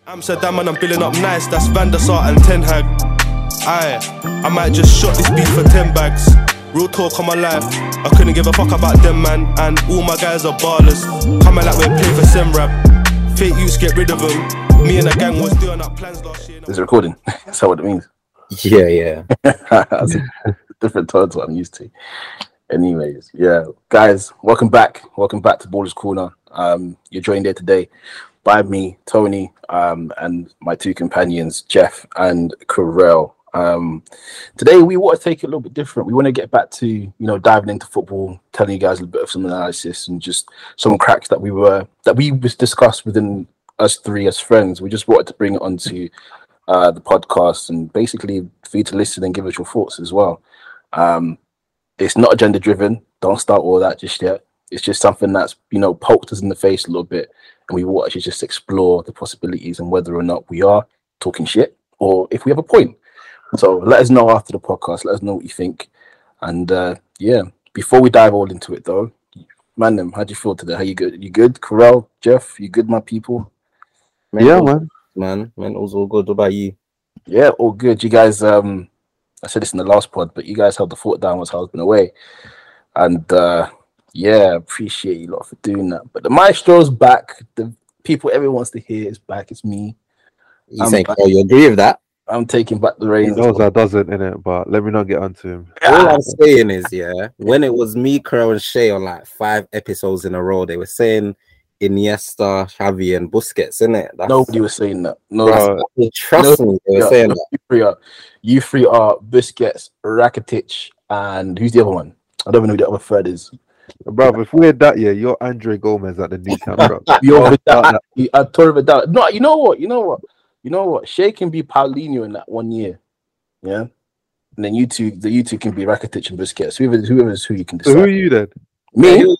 Amsterdam and I'm billing up nice, that's Van der Sar and Ten Hag. I might just shot this beat for 10 bags. Real talk on my life, I couldn't give a fuck about them, man. And all my guys are ballers, coming like we're playing for Semrap. Fake youths, get rid of them. Me and the gang was doing up plans last year. Is it recording? Is that what it means? Yeah. That's a different tone to what I'm used to. Anyways, yeah, guys, welcome back. Welcome back to Ballers Corner. You're joined here today by me, Tony, and my two companions, Jeff and Carell. Today we want to take it a little bit different. We want to get back to, diving into football, telling you guys a little bit of some analysis and just some cracks that we discussed within us three as friends. We just wanted to bring it onto the podcast and basically for you to listen and give us your thoughts as well. It's not agenda driven. Don't start all that just yet. It's just something that's, poked us in the face a little bit. And we want to just explore the possibilities and whether or not we are talking shit or if we have a point. So let us know after the podcast. Let us know what you think. And before we dive all into it though, man, how do you feel today? How you good? You good? Carell, Jeff, you good, my people? Man, all's all good. What about you? Yeah, all good. You guys, I said this in the last pod, but you guys held the fort down whilst I was been away. And appreciate you lot for doing that. But the maestro's back. The people everyone wants to hear is back. It's me. You think, you agree with that? I'm taking back the reins. He knows that doesn't, innit? But let me not get onto him. All I'm saying is, when it was me, Carell, and Shay on like 5 episodes in a row, they were saying Iniesta, Xavi, and Busquets, innit? Nobody was saying that. Trust me, they were saying that. You three are Busquets, Rakitic, and who's the other one? I don't even know who the other third is. Bro, if we're that, you're Andre Gomez at the new camp, bro. You're Vidal. No, you know what? Shay can be Paulinho in that 1 year. Yeah? And then you two can be Rakitic and Busquets. Whoever's who you can decide. So who are you then? Me?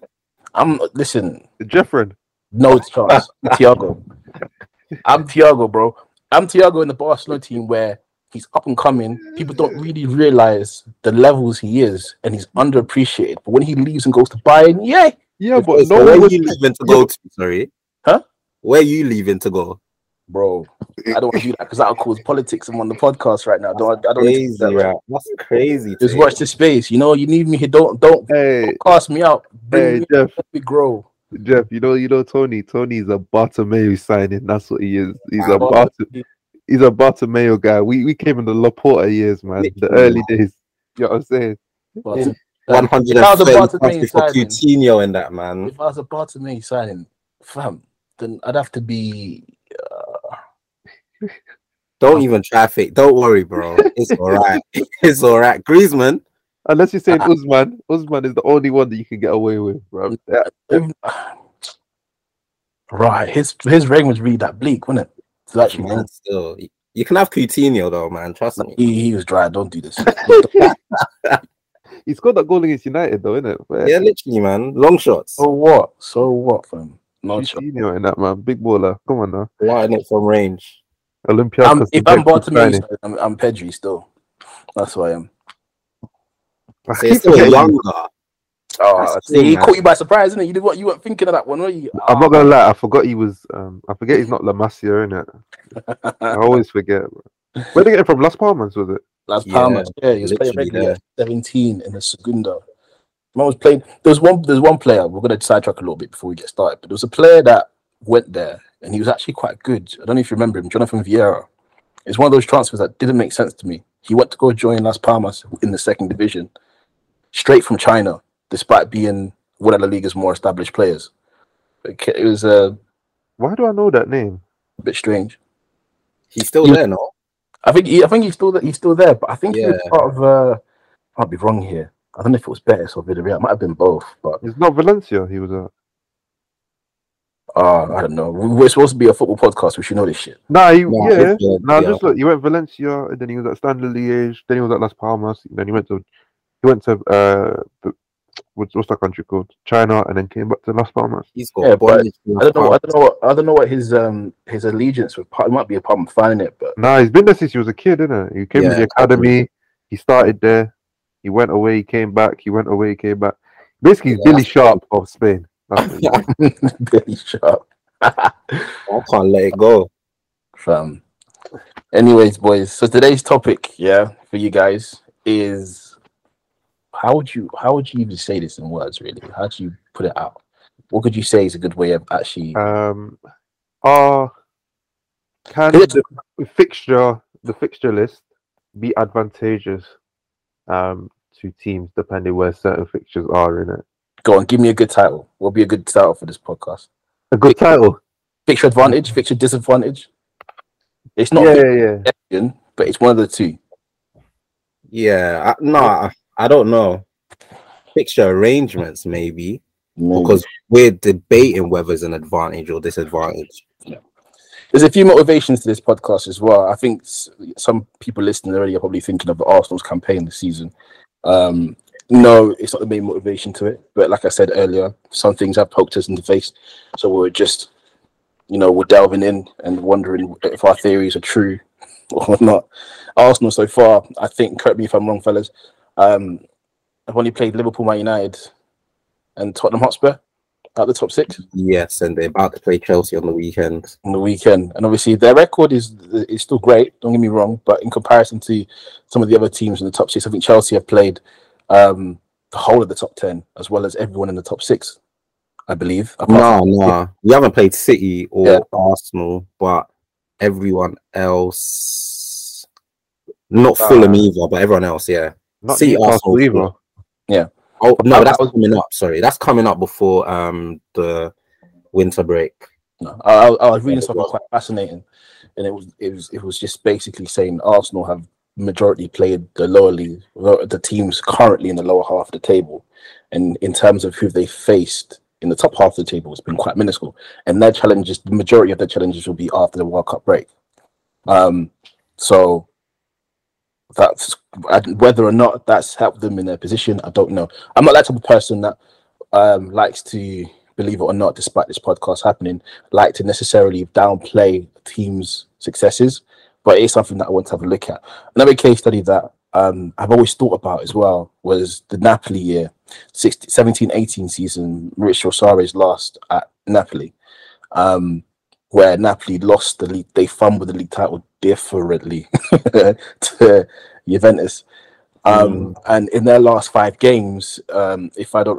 Listen. Jeffren. No chance. Thiago. I'm Thiago, bro. I'm Thiago in the Barcelona team where he's up and coming. People don't really realize the levels he is, and he's underappreciated. But when he leaves and goes to Bayern, but so where are you leaving to go to? Sorry, huh? Where are you leaving to go, bro? I don't want to do that because that'll cause politics. I'm on the podcast right now. I don't. Crazy, right? That's crazy. Just watch the space. You need me here. Don't cast me out. Bring me Jeff. Let me grow. Jeff, Tony. Tony's a Bartomeu signing. That's what he is. He's a Bartomeu guy. We came in the Laporta years, man. The early days. You know what I'm saying? 130 for Coutinho in that, man. If I was a Bartomeu signing, fam, then I'd have to be. Don't even traffic. Don't worry, bro. It's all right. It's all right. Griezmann. Unless you're saying Usman. Usman is the only one that you can get away with, bro. Right. His reign was really that bleak, wasn't it? So actually, man, still, you can have Coutinho though, man. Trust me. He was dry. Don't do this. He scored that goal against United, though, innit? Yeah, literally, man. Long shots. So what, fam? No shot. Coutinho in that, man. Big baller. Come on now. Lighting it from range. Olympiacos. If I'm Bartomeu, I'm Pedri still. That's who I am. So he's still younger. He caught you by surprise, isn't it? You weren't thinking of that one, were you? I'm not gonna lie, I forgot he was. I forget he's not La Masia, innit? I always forget. Bro. Where did they get it from? Las Palmas, was it? Las Palmas, yeah. He was playing regular 17 in the Segunda. Man was playing. There's one player. We're gonna sidetrack a little bit before we get started, but there was a player that went there and he was actually quite good. I don't know if you remember him, Jonathan Vieira. It's one of those transfers that didn't make sense to me. He went to go join Las Palmas in the second division, straight from China, despite being one of La Liga's more established players. It was why do I know that name? A bit strange. He's still there, no? I think he's still there, but I think he was part of. I might be wrong here. I don't know if it was Betis or Villarreal. It might have been both, but it's not Valencia. He was at. I don't know. We're supposed to be a football podcast. We should know this shit. Just look. He went Valencia, and then he was at Standard Liège. Then he was at Las Palmas. Then he went to what's that country called? China, and then came back to Las Palmas. He's got but I don't know what his allegiance was. It might be a problem finding it, but he's been there since he was a kid, isn't it? He came to the academy. He started there. He went away. He came back. He went away. He came back. Basically, he's Billy Sharp of Spain. Billy Sharp. I can't let it go. Anyways, boys. So today's topic, for you guys is how would you even say this in words? Really, how do you put it out? What could you say is a good way of actually? Are can the fixture list be advantageous to teams depending where certain fixtures are in it? Go on, give me a good title. What'll be a good title for this podcast? A good title. Fixture advantage, fixture disadvantage. It's not but it's one of the two. Yeah, I don't know. Fixture arrangements, maybe. Because we're debating whether it's an advantage or disadvantage. Yeah. There's a few motivations to this podcast as well. I think some people listening already are probably thinking of the Arsenal's campaign this season. No, it's not the main motivation to it. But like I said earlier, some things have poked us in the face. So we're just, we're delving in and wondering if our theories are true or not. Arsenal so far, I think, correct me if I'm wrong, fellas, I've only played Liverpool, Man United, and Tottenham Hotspur out the top 6. Yes, and they're about to play Chelsea on the weekend. And obviously their record is still great. Don't get me wrong, but in comparison to some of the other teams in the top 6, I think Chelsea have played the whole of the top 10 as well as everyone in the top 6. I believe. No, you haven't played City or Arsenal, but everyone else, not Fulham either, but everyone else, Not City, Arsenal either. Yeah. Oh no, that's coming up. Sorry, that's coming up before the winter break. No, I was reading something quite fascinating, and it was just basically saying Arsenal have majority played the lower league, the teams currently in the lower half of the table, and in terms of who they faced in the top half of the table, it's been quite minuscule. And their challenges, the majority of their challenges, will be after the World Cup break. So that's whether or not that's helped them in their position, I don't know. I'm not that type of person that likes to, believe it or not, despite this podcast happening, like to necessarily downplay teams' successes, but it's something that I want to have a look at. Another case study that I've always thought about as well was the Napoli year, 17-18 season. Mauricio Sarri's last at Napoli, where Napoli lost the league. They fumbled the league title differently to Juventus. And in their last 5 games, if I do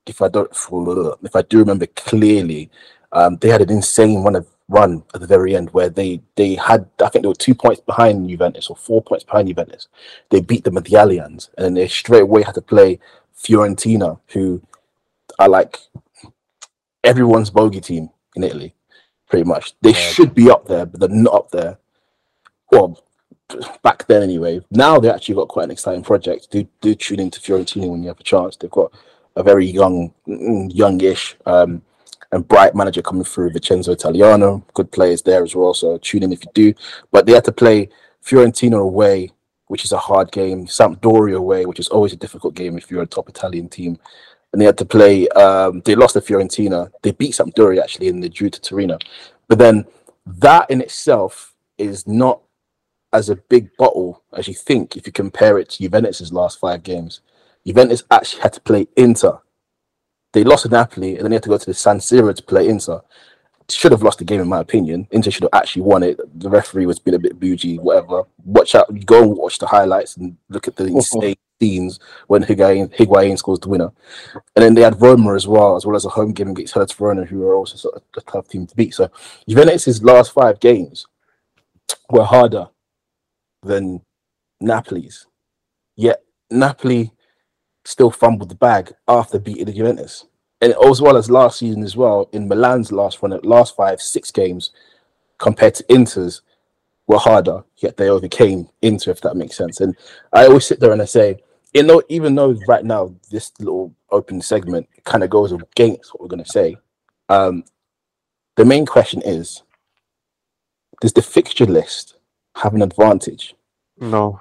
remember clearly, they had an insane run at the very end where they had, I think they were 2 points behind Juventus or 4 points behind Juventus. They beat them at the Allianz, and then they straight away had to play Fiorentina, who are like everyone's bogey team in Italy, pretty much. They should be up there, but they're not up there. Well, back then anyway. Now they actually got quite an exciting project. Do tune into Fiorentina when you have a chance. They've got a very youngish and bright manager coming through, Vincenzo Italiano. Good players there as well, so tune in if you do. But they had to play Fiorentina away, which is a hard game. Sampdoria away, which is always a difficult game if you're a top Italian team. And they had to play, they lost to Fiorentina. They beat Sampdoria actually, and they drew to Torino. But then that in itself is not as a big bottle as you think if you compare it to Juventus' last 5 games. Juventus actually had to play Inter. They lost to Napoli, and then they had to go to the San Siro to play Inter. Should have lost the game, in my opinion. Inter should have actually won it. The referee was being a bit bougie, whatever. Watch out, go and watch the highlights and look at the insane scenes when Higuain scores the winner. And then they had Roma as well as a home game against Hellas Verona, who are also sort of a tough team to beat. So Juventus' last 5 games were harder than Napoli's. Yet Napoli still fumbled the bag after beating the Juventus. And as well as last season as well, in Milan's last 5-6 games compared to Inter's were harder, yet they overcame Inter, if that makes sense. And I always sit there and I say, even though right now this little open segment kind of goes against what we're going to say, the main question is, does the fixture list have an advantage? No,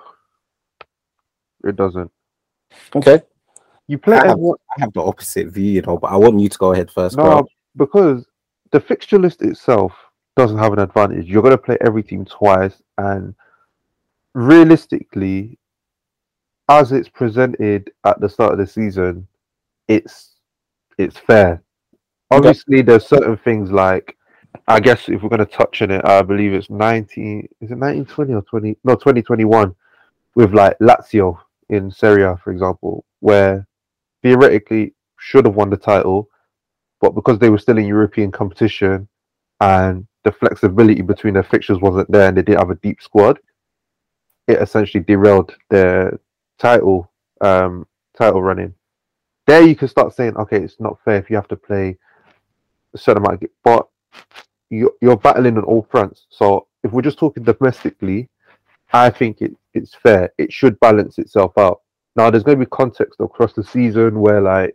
it doesn't. Okay. You play. I have the opposite view, but I want you to go ahead first. No, because the fixture list itself doesn't have an advantage. You're going to play every team twice, and realistically, as it's presented at the start of the season, it's fair. Obviously, there's certain things like I guess if we're going to touch on it, I believe it's 1920 or 20? No, 2021 with like Lazio in Serie A, for example, where theoretically should have won the title, but because they were still in European competition and the flexibility between their fixtures wasn't there and they didn't have a deep squad, it essentially derailed their title running. There you can start saying, okay, it's not fair if you have to play a certain amount, but you're battling on all fronts. So if we're just talking domestically, I think it's fair. It should balance itself out. Now, there's going to be context across the season where, like,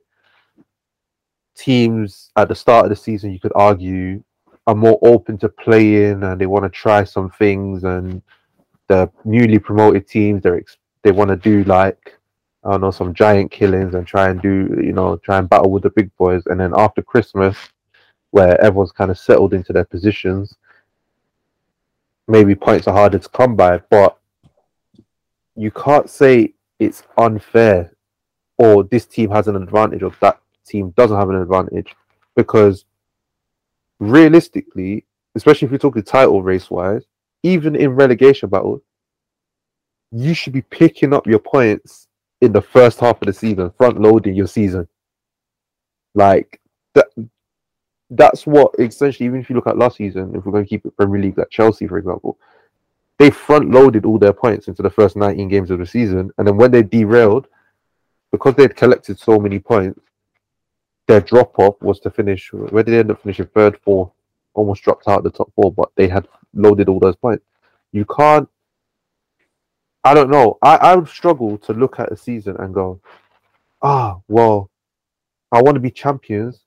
teams at the start of the season, you could argue, are more open to playing and they want to try some things. And the newly promoted teams, they want to do, like, I don't know, some giant killings and try and battle with the big boys. And then after Christmas, where everyone's kind of settled into their positions, maybe points are harder to come by, but you can't say it's unfair or this team has an advantage or that team doesn't have an advantage, because realistically, especially if you're talking title race wise, even in relegation battles, you should be picking up your points in the first half of the season, front loading your season. Like that's what essentially, even if you look at last season, if we're going to keep it Premier League, like Chelsea, for example, they front loaded all their points into the first 19 games of the season. And then when they derailed, because they'd collected so many points, their drop off was to finish, where did they end up finishing? Third, fourth, almost dropped out of the top four, but they had loaded all those points. You can't, I don't know. I would struggle to look at a season and go, well, I want to be champions,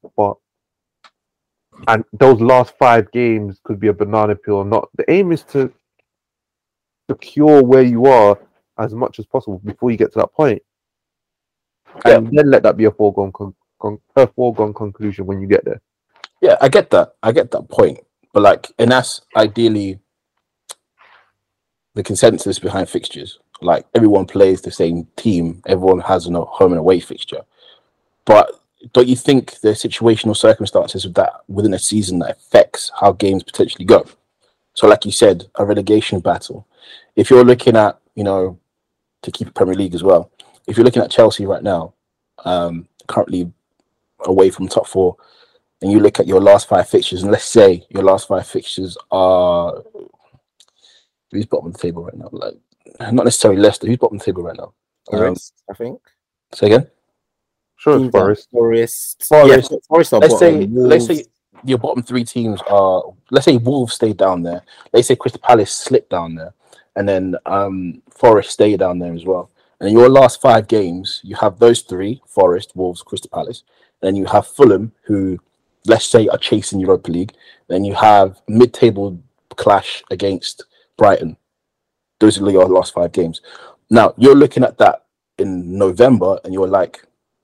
and those last 5 games could be a banana peel or not. The aim is to secure where you are as much as possible before you get to that point. And then let that be a foregone conclusion when you get there. Yeah, I get that. I get that point. But like, and that's ideally the consensus behind fixtures. Like, everyone plays the same team. Everyone has a home and away fixture. But don't you think the situational circumstances of that within a season that affects how games potentially go? So like you said, a relegation battle. If you're looking at, to keep Premier League as well, if you're looking at Chelsea right now, currently away from top 4, and you look at your last 5 fixtures, and let's say your last 5 fixtures are, who's bottom of the table right now? Like, not necessarily Leicester. Who's bottom of the table right now? Forest, I think. Say again? Sure, it's Forest. Forest. Forest let's say your bottom 3 teams are, let's say Wolves stay down there. Let's say Crystal Palace slip down there, and then Forest stay down there as well. And in your last 5 games, you have those 3: Forest, Wolves, Crystal Palace. Then you have Fulham, who, let's say, are chasing Europa League. Then you have mid-table clash against Brighton. Those are your last 5 games. Now, you're looking at that in November, and you're like,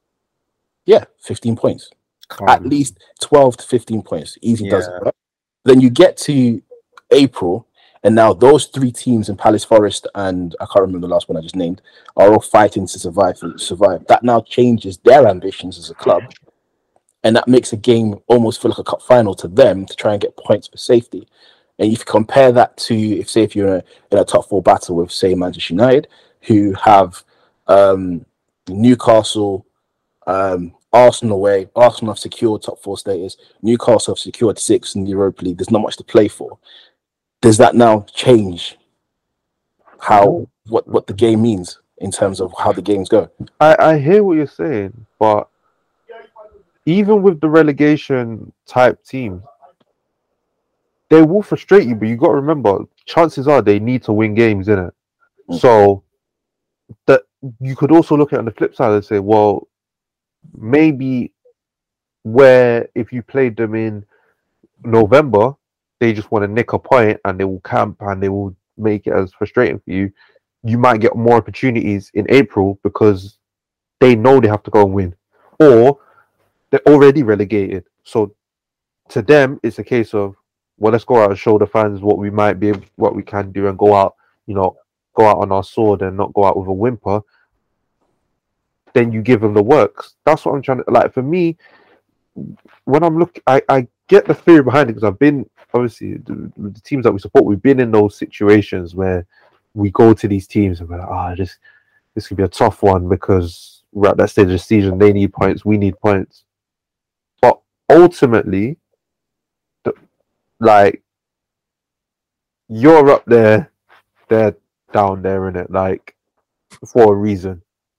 15 points. At least 12 to 15 points. Easy does it, right? Then you get to April, and now those 3 teams in Palace, Forest, and I can't remember the last one I just named, are all fighting to survive. That now changes their ambitions as a club, and that makes a game almost feel like a cup final to them to try and get points for safety. And if you compare that to, if you're in a top 4 battle with, say, Manchester United, who have Newcastle, Arsenal away. Arsenal have secured top 4 status. Newcastle have secured 6 in the Europa League. There's not much to play for. Does that now change what the game means in terms of how the games go? I hear what you're saying, but even with the relegation type teams, they will frustrate you. But you got to remember, chances are they need to win games, innit? So that you could also look at it on the flip side and say, well, maybe where if you played them in November, they just want to nick a point and they will camp and they will make it as frustrating for you. You might get more opportunities in April because they know they have to go and win, or they're already relegated. So to them, it's a case of, well, let's go out and show the fans what we might be, what we can do, and go out on our sword and not go out with a whimper. Then you give them the works. That's what I'm trying to, like, for me, when I'm looking, I get the theory behind it because I've been obviously the teams that we support, we've been in those situations where we go to these teams and we're like, this could be a tough one because we're at that stage of the season. They need points, we need points. But ultimately, like, you're up there, they're down there, innit? Like, for a reason.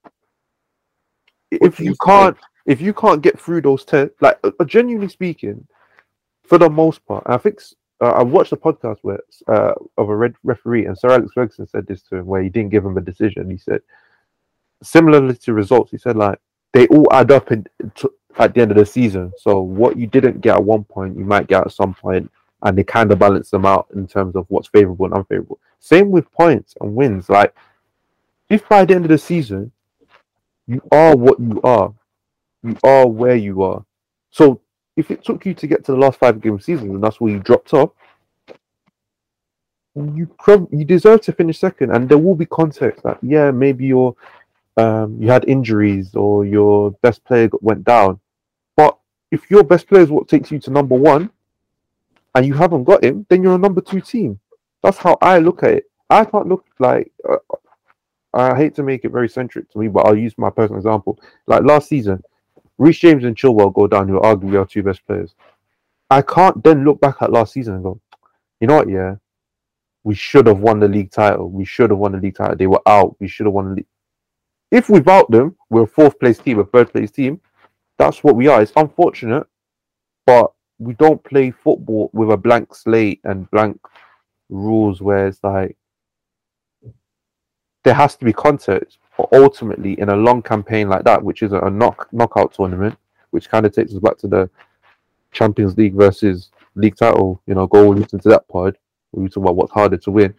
If you can't get through those tests, like, genuinely speaking, for the most part, I think I watched a podcast where of a referee, and Sir Alex Ferguson said this to him, where he didn't give him a decision. He said, similarly to results, he said, like, they all add up at the end of the season. So what you didn't get at one point, you might get at some point, and they kind of balance them out in terms of what's favorable and unfavorable. Same with points and wins. Like, if by the end of the season you are what you are where you are. So if it took you to get to the last 5 game season and that's where you dropped off, you deserve to finish second. And there will be context that, yeah, maybe you had injuries or your best player went down. But if your best player is what takes you to number 1 and you haven't got him, then you're a number 2 team. That's how I look at it. I can't look like I hate to make it very centric to me, but I'll use my personal example. Like last season, Reece James and Chilwell go down, who are arguably our 2 best players. I can't then look back at last season and go, you know what, yeah, we should have won the league title. They were out. We should have won the league. If without them, we're a 4th place team, a 3rd place team. That's what we are. It's unfortunate, but we don't play football with a blank slate and blank rules where it's like, there has to be context. But ultimately, in a long campaign like that, which is a knockout tournament, which kind of takes us back to the Champions League versus league title, go listen to that pod. We talk about what's harder to win.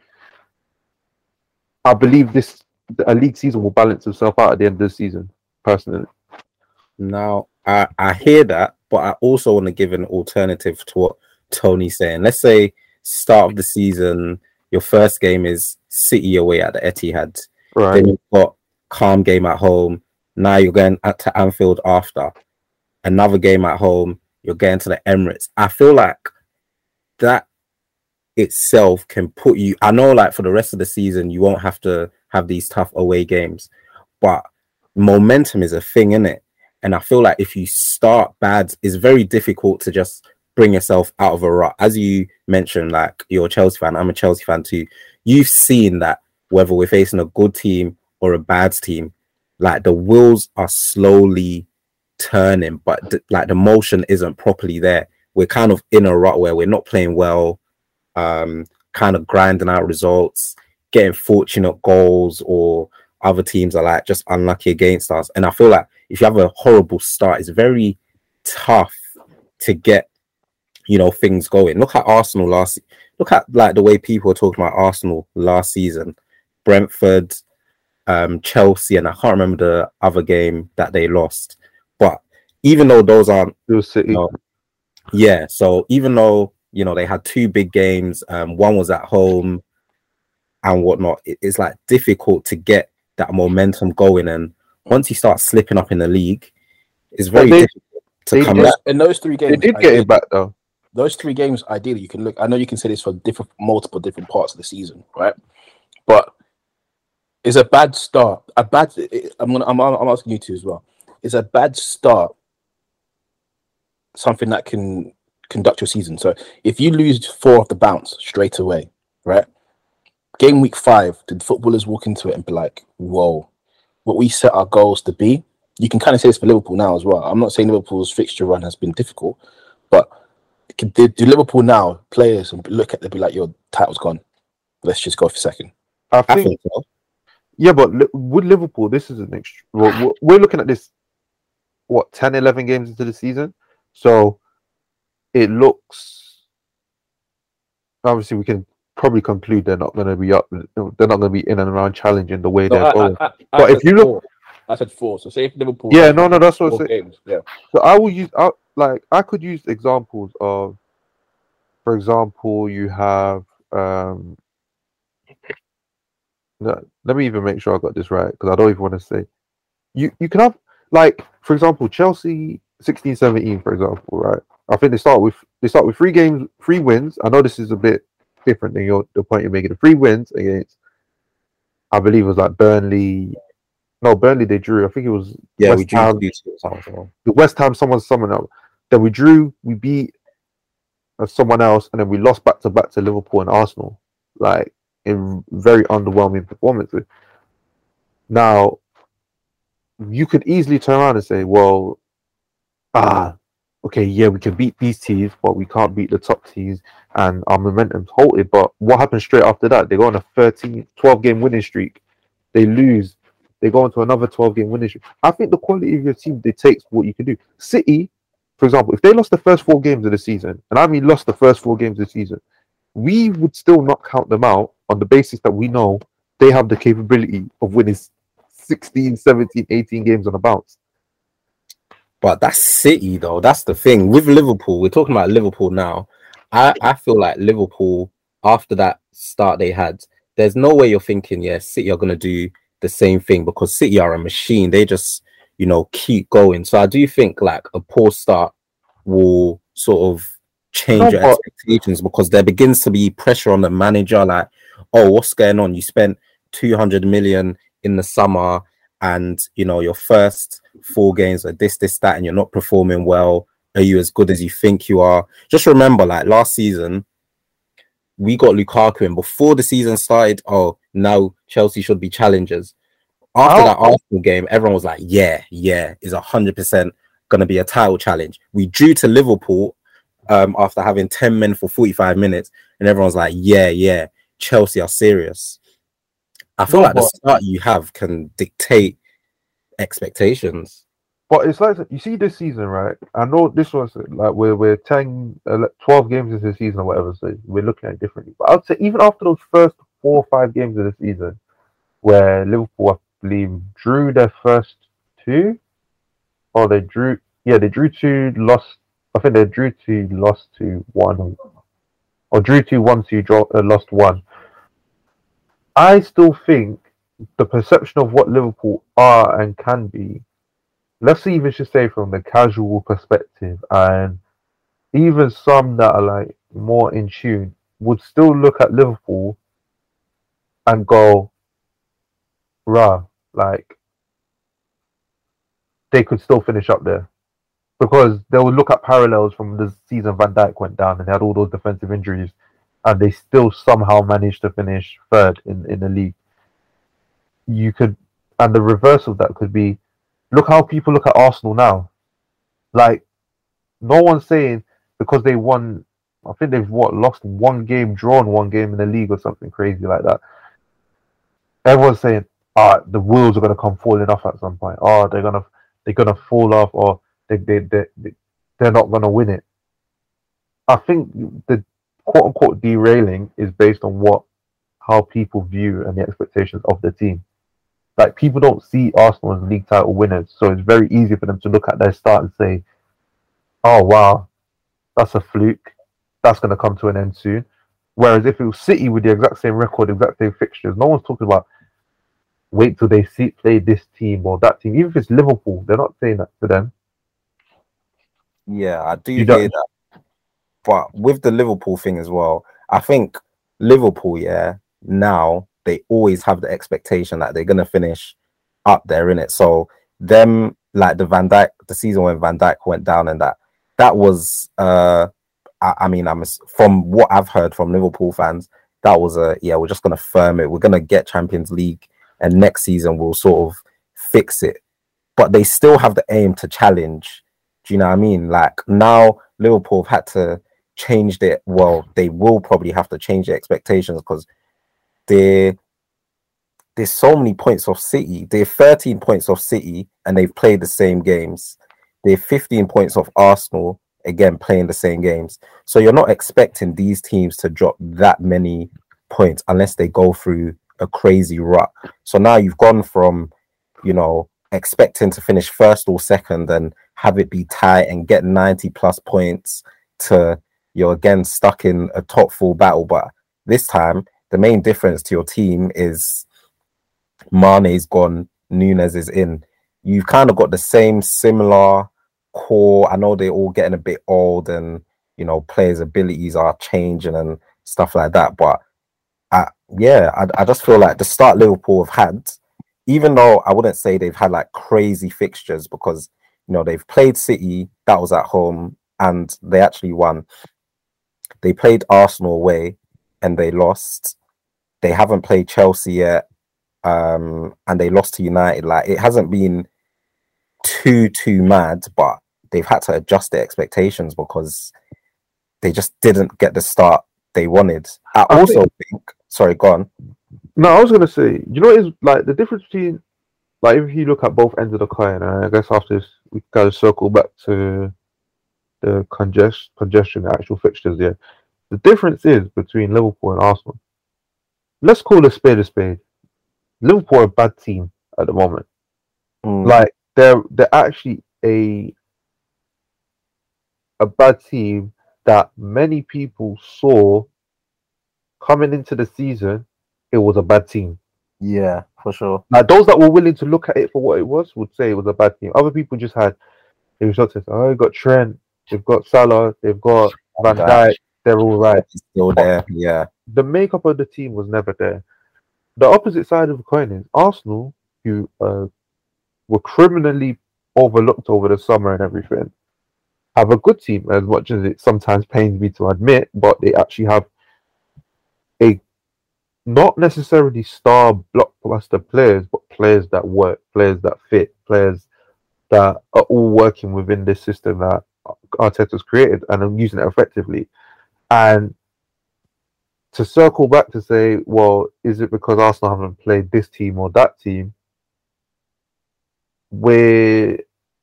I believe a league season will balance itself out at the end of the season, personally. Now, I hear that, but I also want to give an alternative to what Tony's saying. Let's say start of the season, your first game is City away at the Etihad. Right. Then you've got calm game at home. Now you're going to Anfield after. Another game at home. You're getting to the Emirates. I feel like that itself can put you... I know, like, for the rest of the season, you won't have to have these tough away games. But momentum is a thing, innit? And I feel like if you start bad, it's very difficult to just bring yourself out of a rut. As you mentioned, like, you're a Chelsea fan. I'm a Chelsea fan too. You've seen that whether we're facing a good team or a bad team, like, the wheels are slowly turning, but like the motion isn't properly there. We're kind of in a rut where we're not playing well, kind of grinding out results, getting fortunate goals, or other teams are like just unlucky against us. And I feel like if you have a horrible start, it's very tough to get, things going. Look at Arsenal look at like the way people are talking about Arsenal last season. Brentford, Chelsea, and I can't remember the other game that they lost. But even though those aren't, so even though they had 2 big games, one was at home and whatnot, it's like difficult to get that momentum going. And once you start slipping up in the league, it's very difficult to come back. In those 3 games, they did get it back though. Those 3 games, ideally, you can look. I know you can say this for multiple different parts of the season, right? But it's a bad start. I'm asking you to as well. Is a bad start something that can conduct your season? So if you lose 4 off the bounce straight away, right? Game week 5, did footballers walk into it and be like, "Whoa, what we set our goals to be"? You can kind of say this for Liverpool now as well. I'm not saying Liverpool's fixture run has been difficult, but do Liverpool now players look at it and be like, "Your title's gone. Let's just go for second"? I think so. Yeah, but with Liverpool, this is an extra. We're looking at this, 10, 11 games into the season. So it looks, obviously, we can probably conclude they're not going to be up. They're not going to be in and around challenging the way they're going. But if you look, I said 4. So say if Liverpool, that's what I'm saying. Games, yeah. So I could use examples of, for example, you have. Let me even make sure I got this right, because I don't even want to say. You can have, like, for example, Chelsea 16-17, for example, right? I think they start with 3 wins. I know this is a bit different than the point you're making. The 3 wins against, I believe it was like Burnley. No, Burnley they drew. I think it was we West drew Ham. The West Ham, someone else. Then we drew. We beat someone else, and then we lost back to Liverpool and Arsenal, like in very underwhelming performances. Now, you could easily turn around and say, well, okay, yeah, we can beat these teams, but we can't beat the top teams, and our momentum's halted. But what happens straight after that? They go on a 12-game winning streak. They lose. They go on to another 12-game winning streak. I think the quality of your team dictates what you can do. City, for example, if they lost the first 4 games of the season, and I mean lost the first 4 games of the season, we would still not count them out on the basis that we know they have the capability of winning 16, 17, 18 games on a bounce. But that's City, though. That's the thing. With Liverpool, we're talking about Liverpool now. I feel like Liverpool, after that start they had, there's no way you're thinking, yeah, City are going to do the same thing, because City are a machine. They just, keep going. So I do think like a poor start will sort of change your expectations, because there begins to be pressure on the manager. Like, oh, what's going on? You spent 200 million in the summer, and your first 4 games are this, that, and you're not performing well. Are you as good as you think you are? Just remember, like last season, we got Lukaku, and before the season started, now Chelsea should be challengers. After that Arsenal game, everyone was like, yeah, is 100% going to be a title challenge. We drew to Liverpool after having 10 men for 45 minutes, and everyone's like, yeah, Chelsea are serious. I feel like the start you have can dictate expectations. But it's like, you see this season, right? I know this was like we're 10, 12 games into the season or whatever, so we're looking at it differently. But I'd say even after those first 4 or 5 games of the season, where Liverpool, I believe, drew their first 2, or they drew 2, lost. I think they drew 2, lost 2, 1, or drew 2, 1, 2, lost 1. I still think the perception of what Liverpool are and can be, let's even just say from the casual perspective, and even some that are like more in tune, would still look at Liverpool and go, like they could still finish up there, because they would look at parallels from the season Van Dijk went down and they had all those defensive injuries, and they still somehow managed to finish 3rd in the league. You could, and the reverse of that could be, look how people look at Arsenal now. Like, no one's saying because they won, I think they've lost 1 game, drawn 1 game in the league or something crazy like that. Everyone's saying, the wheels are gonna come falling off at some point. They're gonna fall off, or they're not gonna win it. I think the quote unquote derailing is based on how people view and the expectations of the team. Like, people don't see Arsenal as league title winners, so it's very easy for them to look at their start and say, oh wow, that's a fluke, that's going to come to an end soon. Whereas if it was City with the exact same record, exact same fixtures, no one's talking about wait till they play this team or that team. Even if it's Liverpool, they're not saying that to them. Yeah, I do hear that. But with the Liverpool thing as well, I think Liverpool, now they always have the expectation that they're going to finish up there in it. So them, like the season when Van Dijk went down, and that was, I mean, from what I've heard from Liverpool fans, that was we're just going to firm it. We're going to get Champions League, and next season we'll sort of fix it. But they still have the aim to challenge. Do you know what I mean? Like, now Liverpool have had to change it. Well, they will probably have to change their expectations, because there's so many points off City. They're 13 points off City, and they've played the same games. They're 15 points off Arsenal, again playing the same games. So you're not expecting these teams to drop that many points unless they go through a crazy rut. So now you've gone from, expecting to finish 1st or 2nd and have it be tight and get 90 plus points, to you're again stuck in a top 4 battle. But this time, the main difference to your team is Mane's gone, Nunes is in. You've kind of got the same similar core. I know they're all getting a bit old, and players' abilities are changing and stuff like that. But I just feel like the start Liverpool have had, even though I wouldn't say they've had like crazy fixtures, because they've played City, that was at home, and they actually won. They played Arsenal away and they lost. They haven't played Chelsea yet, and they lost to United. Like, it hasn't been too mad, but they've had to adjust their expectations because they just didn't get the start they wanted. I also think, sorry, go on. No, I was gonna say, is like the difference between, like, if you look at both ends of the coin, and I guess after this we gotta circle back to the congestion, the actual fixtures. Yeah, the difference is between Liverpool and Arsenal. Let's call a spade a spade. Liverpool are a bad team at the moment. Like, they're actually a bad team that many people saw coming into the season. It was a bad team. Yeah, for sure. Like, those that were willing to look at it for what it was would say it was a bad team. Other people just had, they were saying, oh, they've got Trent, they've got Salah, they've got Van Dijk, they're all right. Still there, yeah. The makeup of the team was never there. The opposite side of the coin is Arsenal, who were criminally overlooked over the summer and everything, have a good team, as much as it sometimes pains me to admit, but they actually have a not necessarily star blockbuster players, but players that work, players that fit, players that are all working within this system that Arteta's created and are using it effectively. And to circle back to say, well, is it because Arsenal haven't played this team or that team? We're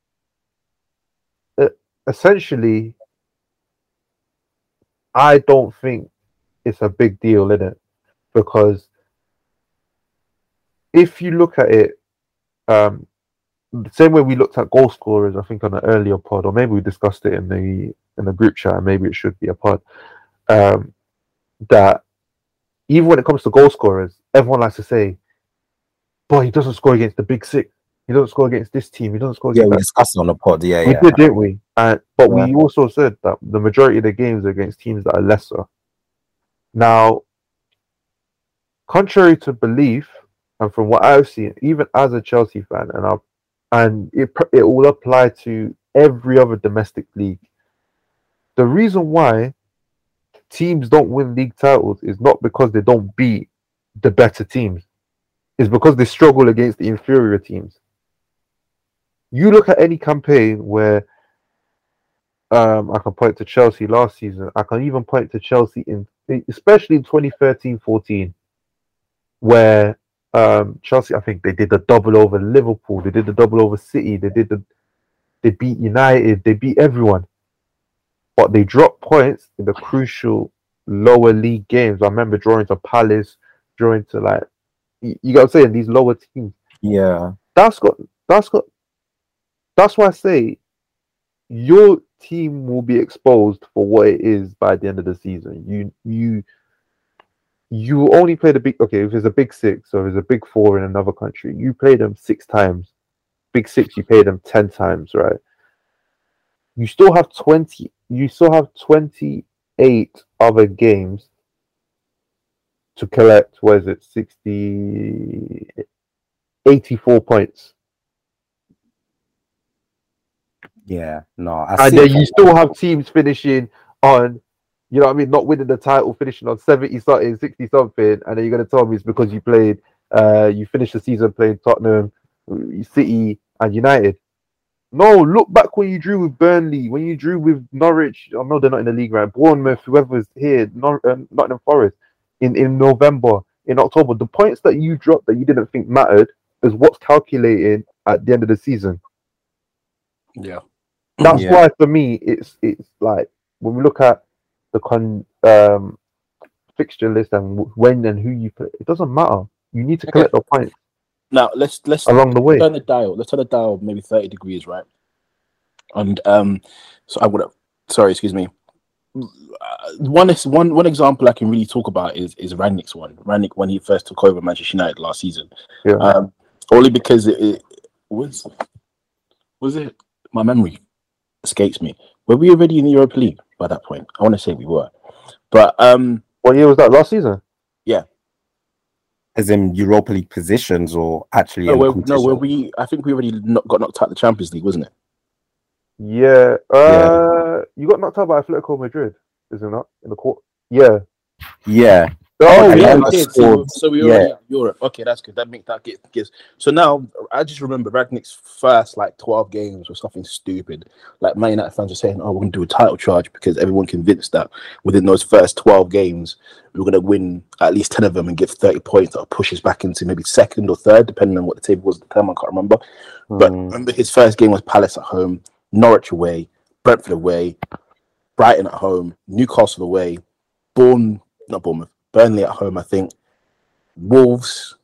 essentially, I don't think it's a big deal, in it, because if you look at it, the same way we looked at goal scorers, I think, on an earlier pod, or maybe we discussed it in the group chat, and maybe it should be a pod, that even when it comes to goal scorers, everyone likes to say, boy, he doesn't score against the big six. He doesn't score against this team. He doesn't score against we discussed it on the pod. We did, didn't we? But we also said that the majority of the games are against teams that are lesser. Now, contrary to belief, and from what I've seen, even as a Chelsea fan, and it will apply to every other domestic league, the reason why teams don't win league titles is not because they don't beat the better teams. It's because they struggle against the inferior teams. You look at any campaign where I can point to Chelsea last season. I can even point to Chelsea especially in 2013-14, where Chelsea, I think they did a double over Liverpool. They did a double over City. They beat United. They beat everyone. But they dropped points in the crucial lower league games. I remember drawing to Palace, drawing to, like, you got to say, these lower teams. Yeah. That's why I say your team will be exposed for what it is by the end of the season. You only play the big, okay, if it's a big six or if it's a big four in another country, you play them 6 times. Big six, you play them 10 times, right? You still have 28 other games to collect, 84 points. Yeah, no. And then you still have teams finishing on, you know what I mean, not winning the title, finishing on 70 something, 60 something, and then you're going to tell me it's because you played, you finished the season playing Tottenham, City, and United. No, look back when you drew with Burnley, when you drew with Norwich. I know they're not in the league, right? Bournemouth, whoever's here, Nottingham Forest, in November, in October. The points that you dropped that you didn't think mattered is what's calculated at the end of the season. Yeah. That's why, for me, it's like, when we look at the fixture list and when and who you play, it doesn't matter. You need to collect the points. Now let's along the way turn the dial. Let's turn the dial maybe 30 degrees, right? And so I would have. Sorry, excuse me. One example I can really talk about is Rangnick's one. Rangnick when he first took over Manchester United last season. Yeah. Only because it was it my memory. escapes me. Were we already in the Europa League by that point? I want to say we were, but What year was that? Last season? As in Europa League positions or actually in the competition? were we? I think we already got knocked out of the Champions League, wasn't it? Yeah. You got knocked out by Atletico Madrid, is it not? In the court. Yeah. Yeah. Oh, and yeah, then we did. scored- So we yeah. already at Europe. Okay, that's good. That gives. So now I just remember Ragnick's first like 12 games or something stupid. Like Man United fans are saying, "Oh, we're going to do a title charge," because everyone convinced that within those first 12 games we're going to win at least 10 of them and get 30 points that pushes back into maybe second or third, depending on what the table was at the time. I can't remember. But remember, his first game was Palace at home, Norwich away, Brentford away, Brighton at home, Newcastle away, Burnley at home, I think, Wolves,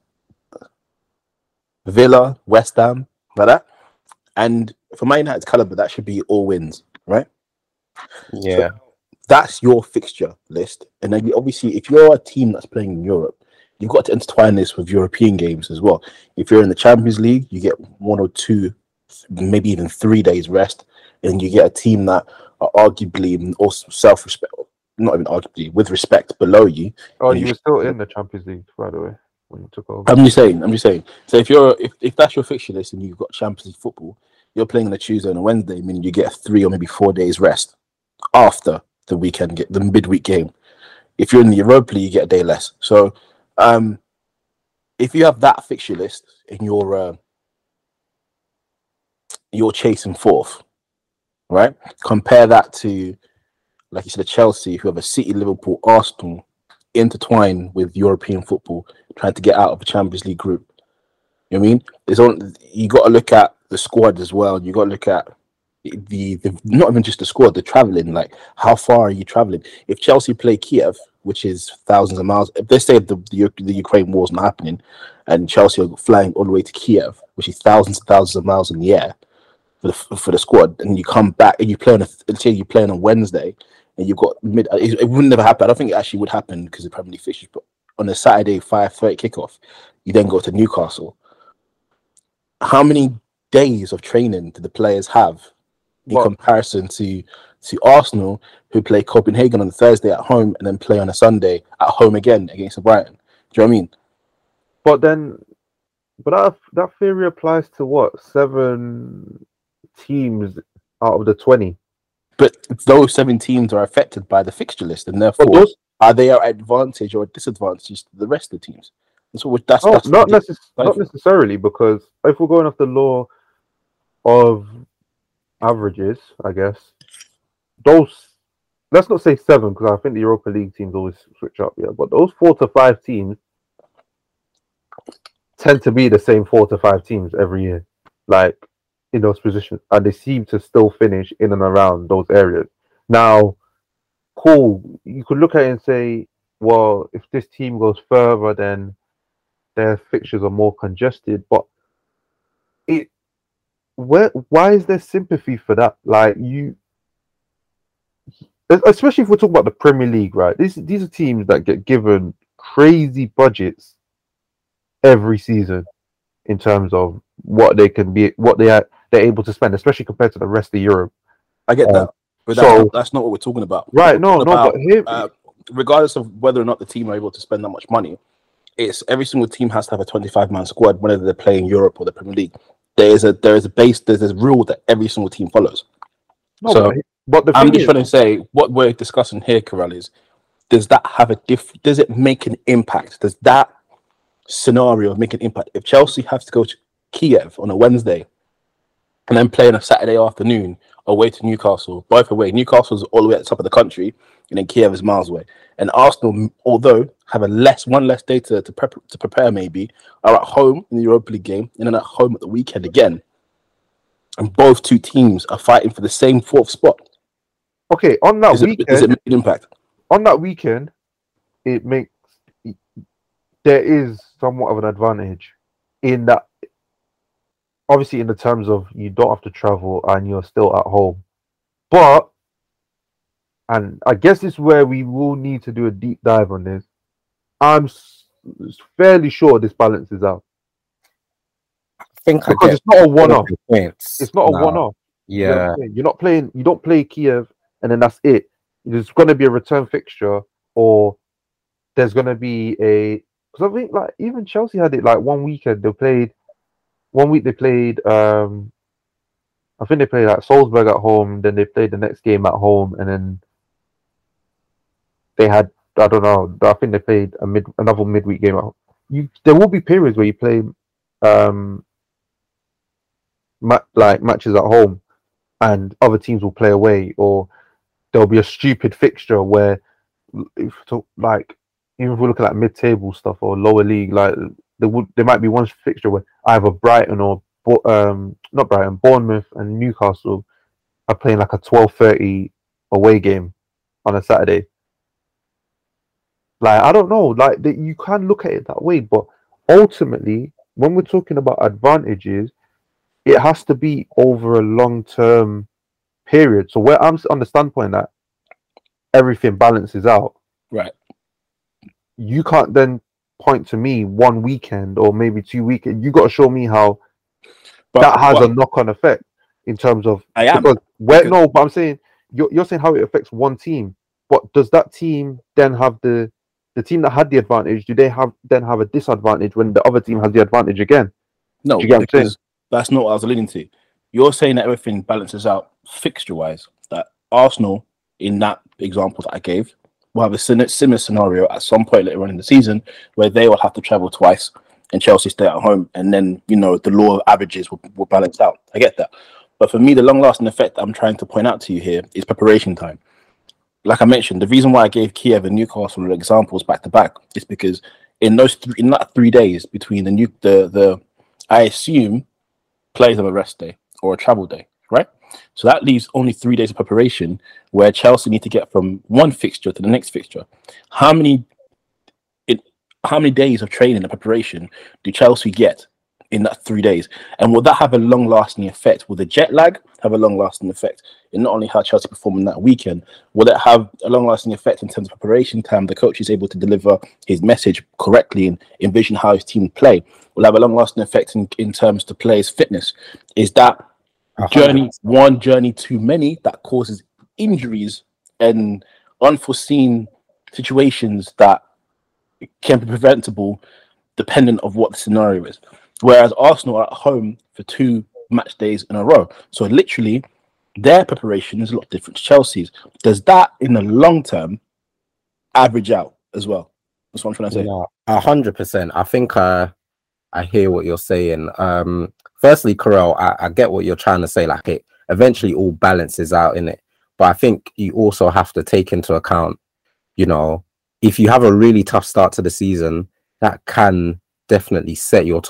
Villa, West Ham, like that. And for Man United's caliber, that should be all wins, right? Yeah. So that's your fixture list. And then obviously, if you're a team that's playing in Europe, you've got to intertwine this with European games as well. If you're in the Champions League, you get 1 or 2, maybe even 3 days rest. And you get a team that are arguably also self-respect, not even arguably, with respect below you. Oh, and you were still in the Champions League, by the way, when you took over. I'm just saying. So if that's your fixture list and you've got Champions League football, you're playing on a Tuesday and a Wednesday, meaning you get 3 or maybe 4 days rest after the weekend, the midweek game. If you're in the Europa League, you get a day less. So, if you have that fixture list and you're chasing fourth, right? Compare that to, like you said, Chelsea, who have a City, Liverpool, Arsenal intertwined with European football, trying to get out of the Champions League group. You know what I mean? You got to look at the squad as well. You got to look at the not even just the squad, the traveling. Like, how far are you traveling? If Chelsea play Kiev, which is thousands of miles, if they say the Ukraine war is not happening, and Chelsea are flying all the way to Kiev, which is thousands and thousands of miles in the air for the squad, and you come back and you play on a Wednesday, and you've got it would never happen. I don't think it actually would happen because of Premier League fixtures. But on a Saturday 5:30 kickoff, you then go to Newcastle. How many days of training do the players have in comparison to Arsenal, who play Copenhagen on a Thursday at home and then play on a Sunday at home again against the Brighton? Do you know what I mean? But that theory applies to what, 7 teams out of the 20? But those 7 teams are affected by the fixture list, and therefore, are they at advantage or disadvantage to the rest of the teams? Not necessarily, because if we're going off the law of averages, I guess let's not say 7, because I think the Europa League teams always switch up, yeah. But those 4 to 5 teams tend to be the same 4 to 5 teams every year, like in those positions, and they seem to still finish in and around those areas. Now, cool, you could look at it and say, well, if this team goes further, then their fixtures are more congested. But why is there sympathy for that? Like, especially if we're talking about the Premier League, right? These are teams that get given crazy budgets every season in terms of what they can be, they're able to spend, especially compared to the rest of Europe. I get that, but that's not what we're talking about. Right? But regardless of whether or not the team are able to spend that much money, it's every single team has to have a 25-man squad, whether they're playing Europe or the Premier League. There's a rule that every single team follows. But I'm just trying to say, what we're discussing here, Corral, is does that have does it make an impact? Does that scenario make an impact? If Chelsea have to go to Kiev on a Wednesday and then play on a Saturday afternoon away to Newcastle, both away, Newcastle's all the way at the top of the country, and then Kiev is miles away. And Arsenal, although have one less day to prepare, maybe, are at home in the Europa League game and then at home at the weekend again. And both 2 teams are fighting for the same 4th spot. Okay, on that weekend, does it make an impact? On that weekend, there is somewhat of an advantage in that, obviously, in the terms of you don't have to travel and you're still at home. But, and I guess it's where we will need to do a deep dive on this, I'm fairly sure this balances out. I think because it's not a one-off. It's not a one-off. You know what Yeah. I'm saying? You're not playing. You don't play Kiev, and then that's it. There's going to be a return fixture, or there's going to be a. Because I think like even Chelsea had it like one weekend. They played 1 week. They played. I think they played like Salzburg at home. Then they played the next game at home, and then they had. I don't know. I think they played another midweek game at home. There will be periods where you play um matches at home, and other teams will play away, or there'll be a stupid fixture where, like, even if we're looking at mid-table stuff or lower league, like there might be one fixture where either Brighton or not Brighton, Bournemouth and Newcastle are playing like a 12:30 away game on a Saturday. Like, I don't know, like you can look at it that way, but ultimately, when we're talking about advantages, it has to be over a long-term period. So where I'm on the standpoint that everything balances out, Right. you can't then point to me 1 weekend or maybe 2 weekends. You got to show me how that has a knock-on effect in terms of because but I'm saying you're saying how it affects one team, but does that team then have the team that had the advantage? Do they have a disadvantage when the other team has the advantage again? No, Do you get what I'm saying? because that's not what I was alluding to. You're saying that everything balances out fixture-wise. That Arsenal, in that example that I gave, will have a similar scenario at some point later on in the season where they will have to travel twice and Chelsea stay at home, and then the law of averages will balance out. I get that, but for me, the long-lasting effect that I'm trying to point out to you here is preparation time. Like I mentioned, the reason why I gave Kiev and Newcastle examples back to back is because in that 3 days between the I assume players have a rest day or a travel day, right? So that leaves only 3 days of preparation where Chelsea need to get from one fixture to the next fixture. How many days of training and preparation do Chelsea get in that 3 days? And will that have a long-lasting effect? Will the jet lag have a long-lasting effect in not only how Chelsea perform in that weekend? Will it have a long-lasting effect in terms of preparation time? The coach is able to deliver his message correctly and envision how his team play. Will have a long-lasting effect in terms of players' fitness. Is that one journey too many that causes injuries and unforeseen situations that can be preventable dependent of what the scenario is? Whereas Arsenal are at home for 2 match days in a row. So literally, their preparation is a lot different to Chelsea's. Does that, in the long term, average out as well? That's what I'm trying to say. 100%. I think I hear what you're saying. Firstly, Karel, I get what you're trying to say. Like, it eventually all balances out in it. But I think you also have to take into account, if you have a really tough start to the season, that can definitely set the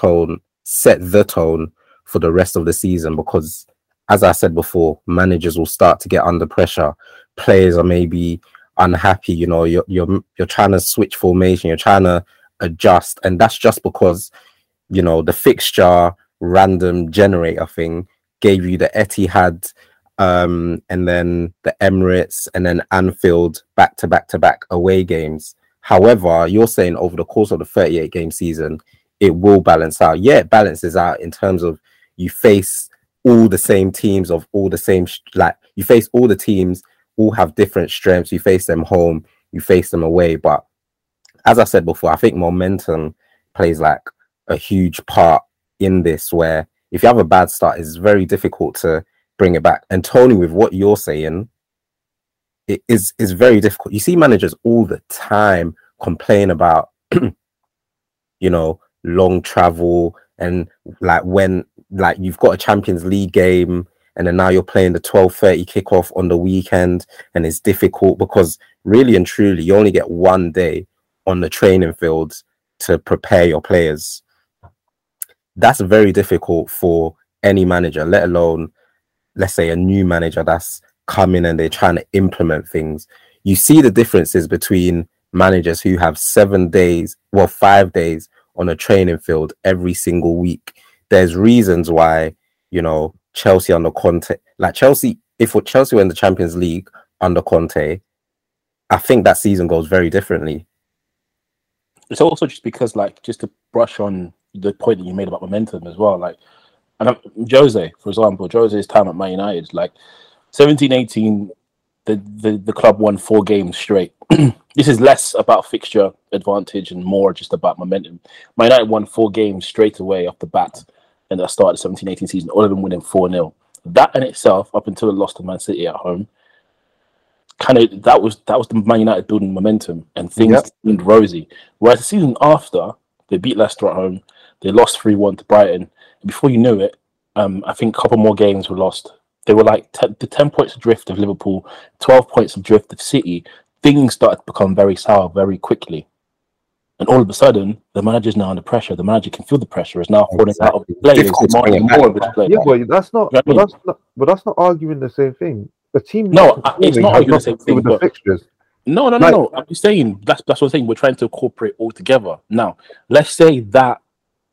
tone for the rest of the season, because as I said before, managers will start to get under pressure. Players are maybe unhappy, you're trying to switch formation, you're trying to adjust, and that's just because the fixture random generator thing gave you the Etihad and then the Emirates and then Anfield back to back away games. However, you're saying over the course of the 38 game season, it will balance out. Yeah, it balances out in terms of you face all the same teams of all the same, you face all the teams, all have different strengths. You face them home, you face them away. But as I said before, I think momentum plays like a huge part in this, where if you have a bad start, it's very difficult to bring it back. And Tony, with what you're saying, it is very difficult. You see managers all the time complain about, long travel, and when you've got a Champions League game and then now you're playing the 12:30 kickoff on the weekend, and it's difficult because really and truly you only get 1 day on the training fields to prepare your players. That's very difficult for any manager, let alone, let's say, a new manager that's come in and they're trying to implement things. You see the differences between managers who have 5 days on a training field every single week. There's reasons why, Chelsea under Conte, if Chelsea were in the Champions League under Conte, I think that season goes very differently. It's also just because, just to brush on the point that you made about momentum as well, And Jose, for example, Jose's time at Man United, like 17-18, the club won 4 games straight. This is less about fixture advantage and more just about momentum. Man United won 4 games straight away off the bat in the start of the 17-18 season, all of them winning 4-0. That in itself, up until the loss to Man City at home, that was the Man United building momentum and things seemed rosy. Whereas the season after, they beat Leicester at home, they lost 3-1 to Brighton. And before you knew it, I think a couple more games were lost. They were like the 10 points adrift of Liverpool, 12 points adrift of City. Things started to become very sour very quickly. And all of a sudden, the manager's now under pressure. The manager can feel the pressure. Is now falling out of the players. But that's not arguing the same thing. The team. No, it's not arguing the same thing. With the fixtures. No. I'm just saying that's what I'm saying. We're trying to incorporate all together. Now, let's say that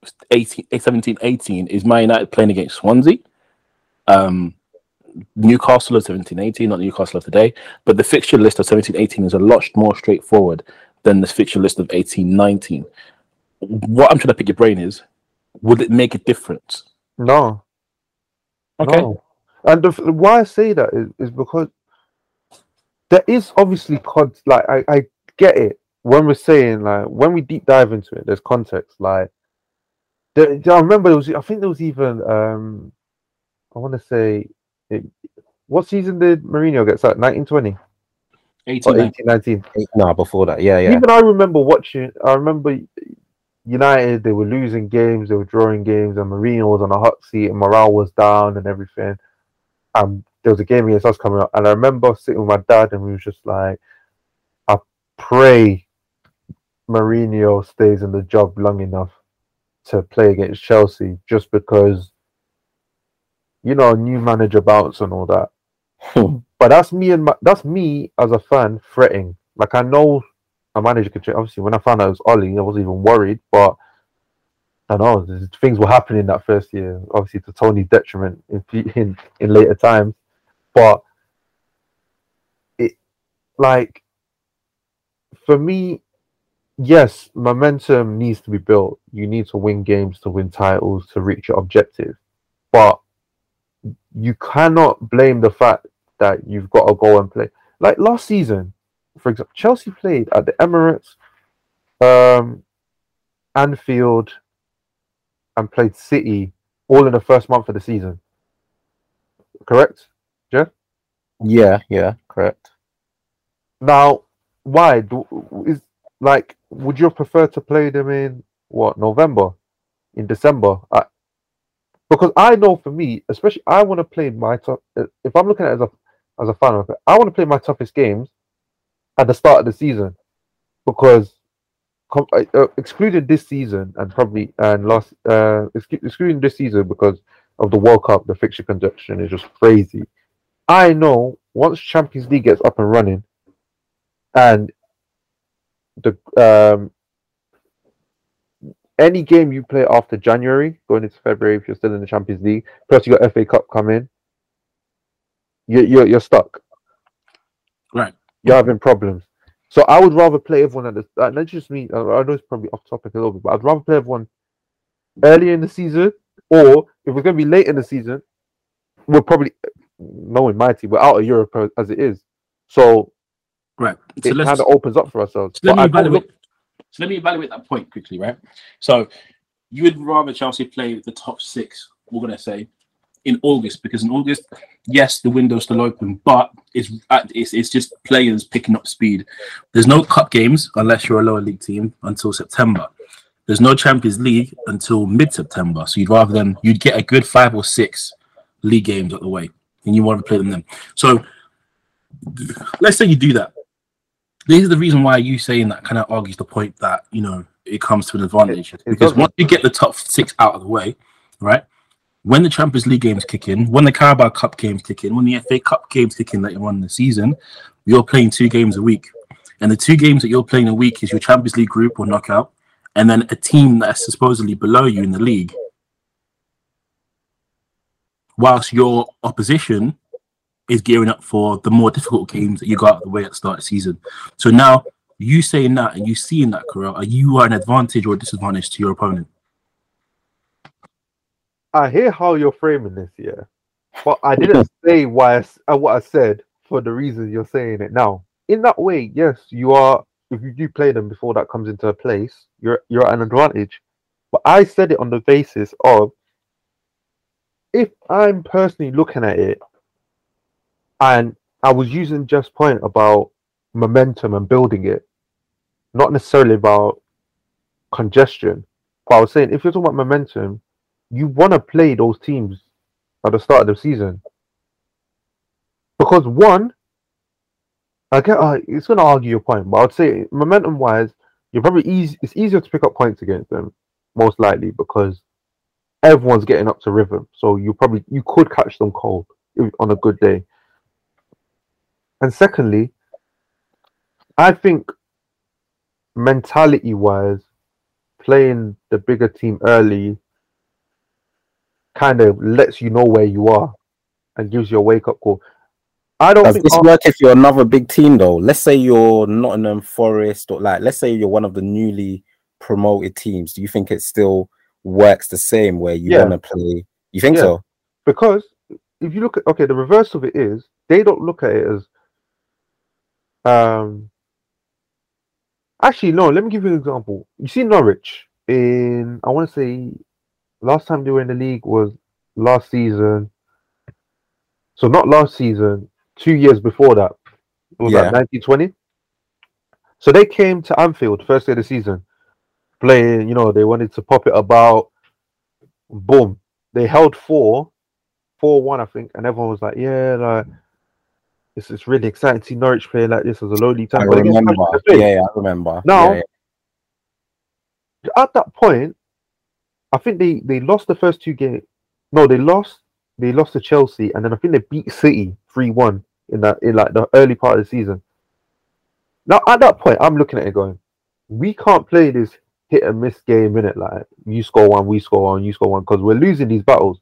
17-18 is Man United playing against Swansea. Newcastle of 17-18, not Newcastle of today, but the fixture list of 17-18 is a lot more straightforward than the fixture list of 18-19. What I'm trying to pick your brain is, would it make a difference? No. Okay. No. And why I say that is because there is obviously like I get it when we're saying, like, when we deep dive into it, there's context. Like, I remember I think there was even I want to say, what season did Mourinho get sacked? 1920? 18-19. No, before that. Yeah. Even I remember watching. I remember United, they were losing games, they were drawing games, and Mourinho was on a hot seat, and morale was down and everything. There was a game against us coming up, and I remember sitting with my dad, and we was just like, I pray Mourinho stays in the job long enough to play against Chelsea, just because, you know, new manager bounce and all that. But that's me as a fan fretting. Like, I know a manager could change. Obviously, when I found out it was Ollie, I wasn't even worried. But I know things were happening that first year, obviously to Tony's detriment in later times. But it, like, for me, yes, momentum needs to be built. You need to win games to win titles to reach your objective. But you cannot blame the fact that you've got to go and play. Like last season, for example, Chelsea played at the Emirates, Anfield, and played City all in the first month of the season. Correct, Jeff? Yeah, correct. Now, why? Would you prefer to play them in November, in December? Because I know for me, especially, I want to play my top. If I'm looking at it as a fan of it, I want to play my toughest games at the start of the season, because excluding this season excluding this season because of the World Cup, the fixture congestion is just crazy. I know once Champions League gets up and running, and the any game you play after January, going into February, if you're still in the Champions League, plus you got FA Cup coming, you're stuck. Right. You're having problems. So I would rather play everyone at the. That's just me. I know it's probably off topic a little bit, but I'd rather play everyone early in the season, or if we're going to be late in the season, we're probably, knowing my team, we're out of Europe as it is. So right, so it kind of opens up for ourselves. So let me evaluate that point quickly, right? So you would rather Chelsea play the top 6, we're going to say, in August, because in August, yes, the window's still open, but it's just players picking up speed. There's no cup games unless you're a lower league team until September. There's no Champions League until mid-September. So you'd get a good 5 or 6 league games out the way, and you want to play them then. So let's say you do that. This is the reason why you saying that kind of argues the point that, you know, it comes to an advantage. Because once you get the top 6 out of the way, right? When the Champions League games kick in, when the Carabao Cup games kick in, when the FA Cup games kick in later on in the season, you're playing 2 games a week. And the 2 games that you're playing a week is your Champions League group or knockout, and then a team that's supposedly below you in the league. Whilst your opposition is gearing up for the more difficult games that you got out of the way at the start of the season. So now, you saying that and you seeing that, Karel, are you an advantage or a disadvantage to your opponent? I hear how you're framing this, yeah, but I didn't say what I said for the reasons you're saying it now. In that way, yes, you are. If you do play them before that comes into place, you're at an advantage. But I said it on the basis of if I'm personally looking at it, and I was using Jeff's point about momentum and building it, not necessarily about congestion. But I was saying if you're talking about momentum, you want to play those teams at the start of the season because one, I get it's going to argue your point, but I'd say momentum wise, you're probably easy. It's easier to pick up points against them, most likely because everyone's getting up to rhythm. So you could catch them cold on a good day. And secondly, I think mentality wise, playing the bigger team early kind of lets you know where you are and gives you a wake up call. I don't Does think this work if you're another big team though? Let's say you're Nottingham Forest, or like let's say you're one of the newly promoted teams. Do you think it still works the same where you want to play? You think so? Because if you look at the reverse of it is they don't look at it as actually no, let me give you an example. You see Norwich in I want to say last time they were in the league was last season. So not last season, 2 years before that. It was like 1920. So they came to Anfield first day of the season, playing, they wanted to pop it about. Boom. They held 4-1, I think, and everyone was like, yeah, like it's really exciting to see Norwich play like this as a lowly time. I remember. I remember. Now, at that point, I think they lost the first 2 games. No, they lost to Chelsea, and then I think they beat City 3-1 in like the early part of the season. Now at that point, I'm looking at it going, we can't play this hit and miss game, innit? Like you score one, we score one, you score one, because we're losing these battles.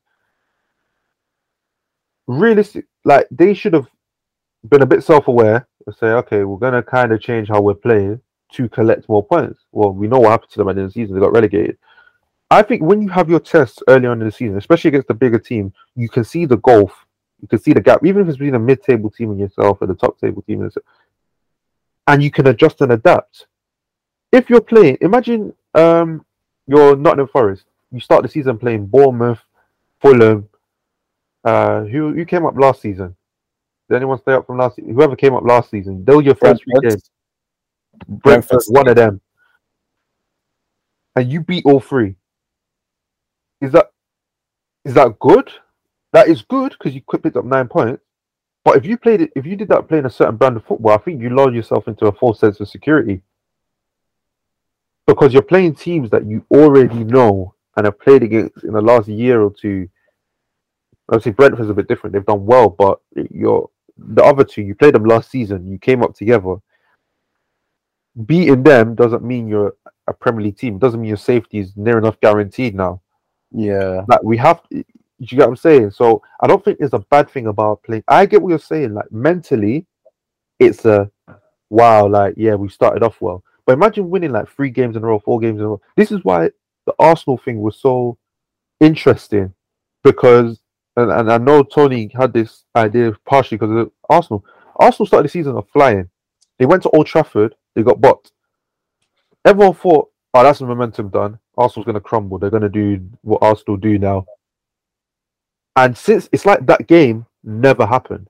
Realistic, like they should have been a bit self-aware and say, okay, we're gonna kind of change how we're playing to collect more points. Well, we know what happened to them at the end of the season; they got relegated. I think when you have your tests early on in the season, especially against the bigger team, you can see the gulf, you can see the gap, even if it's between a mid-table team and yourself and the top-table team and yourself, and you can adjust and adapt. If you're playing, imagine you're Nottingham Forest. You start the season playing Bournemouth, Fulham. Who came up last season? Did anyone stay up from last season? Whoever came up last season, they were your first 3 games. Brentford, one of them. And you beat all 3. Is that good? That is good because you picked up 9 points. But if you did that playing a certain brand of football, I think you lull yourself into a false sense of security. Because you're playing teams that you already know and have played against in the last year or 2. Obviously, Brentford's a bit different. They've done well, but the other 2, you played them last season. You came up together. Beating them doesn't mean you're a Premier League team. It doesn't mean your safety is near enough guaranteed now. Yeah. Like we have to, you get what I'm saying? So I don't think there's a bad thing about playing. I get what you're saying. Like mentally, it's a wow, like, yeah, we started off well. But imagine winning like 3 games in a row, 4 games in a row. This is why the Arsenal thing was so interesting. Because and I know Tony had this idea partially because of Arsenal. Arsenal started the season of flying. They went to Old Trafford, they got bopped. Everyone thought, oh, that's the momentum done. Arsenal's going to crumble. They're going to do what Arsenal do now. And since it's like that game never happened.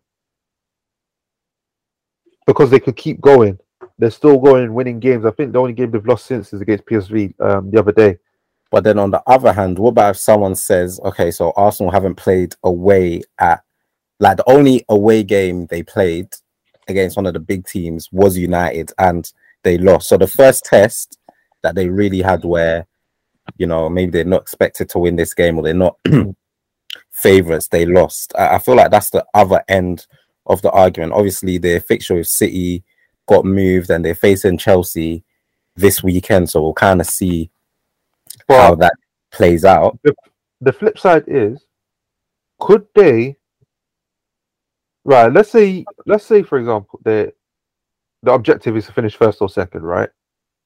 Because they could keep going. They're still going, winning games. I think the only game they've lost since is against PSV the other day. But then on the other hand, what about if someone says, okay, so Arsenal haven't played away at, like the only away game they played against one of the big teams was United and they lost. So the first test that they really had where, maybe they're not expected to win this game or they're not favourites, they lost. I feel like that's the other end of the argument. Obviously, their fixture with City got moved and they're facing Chelsea this weekend. So we'll kind of see how that plays out. The flip side is, could they, right, let's say for example, the objective is to finish first or second, right?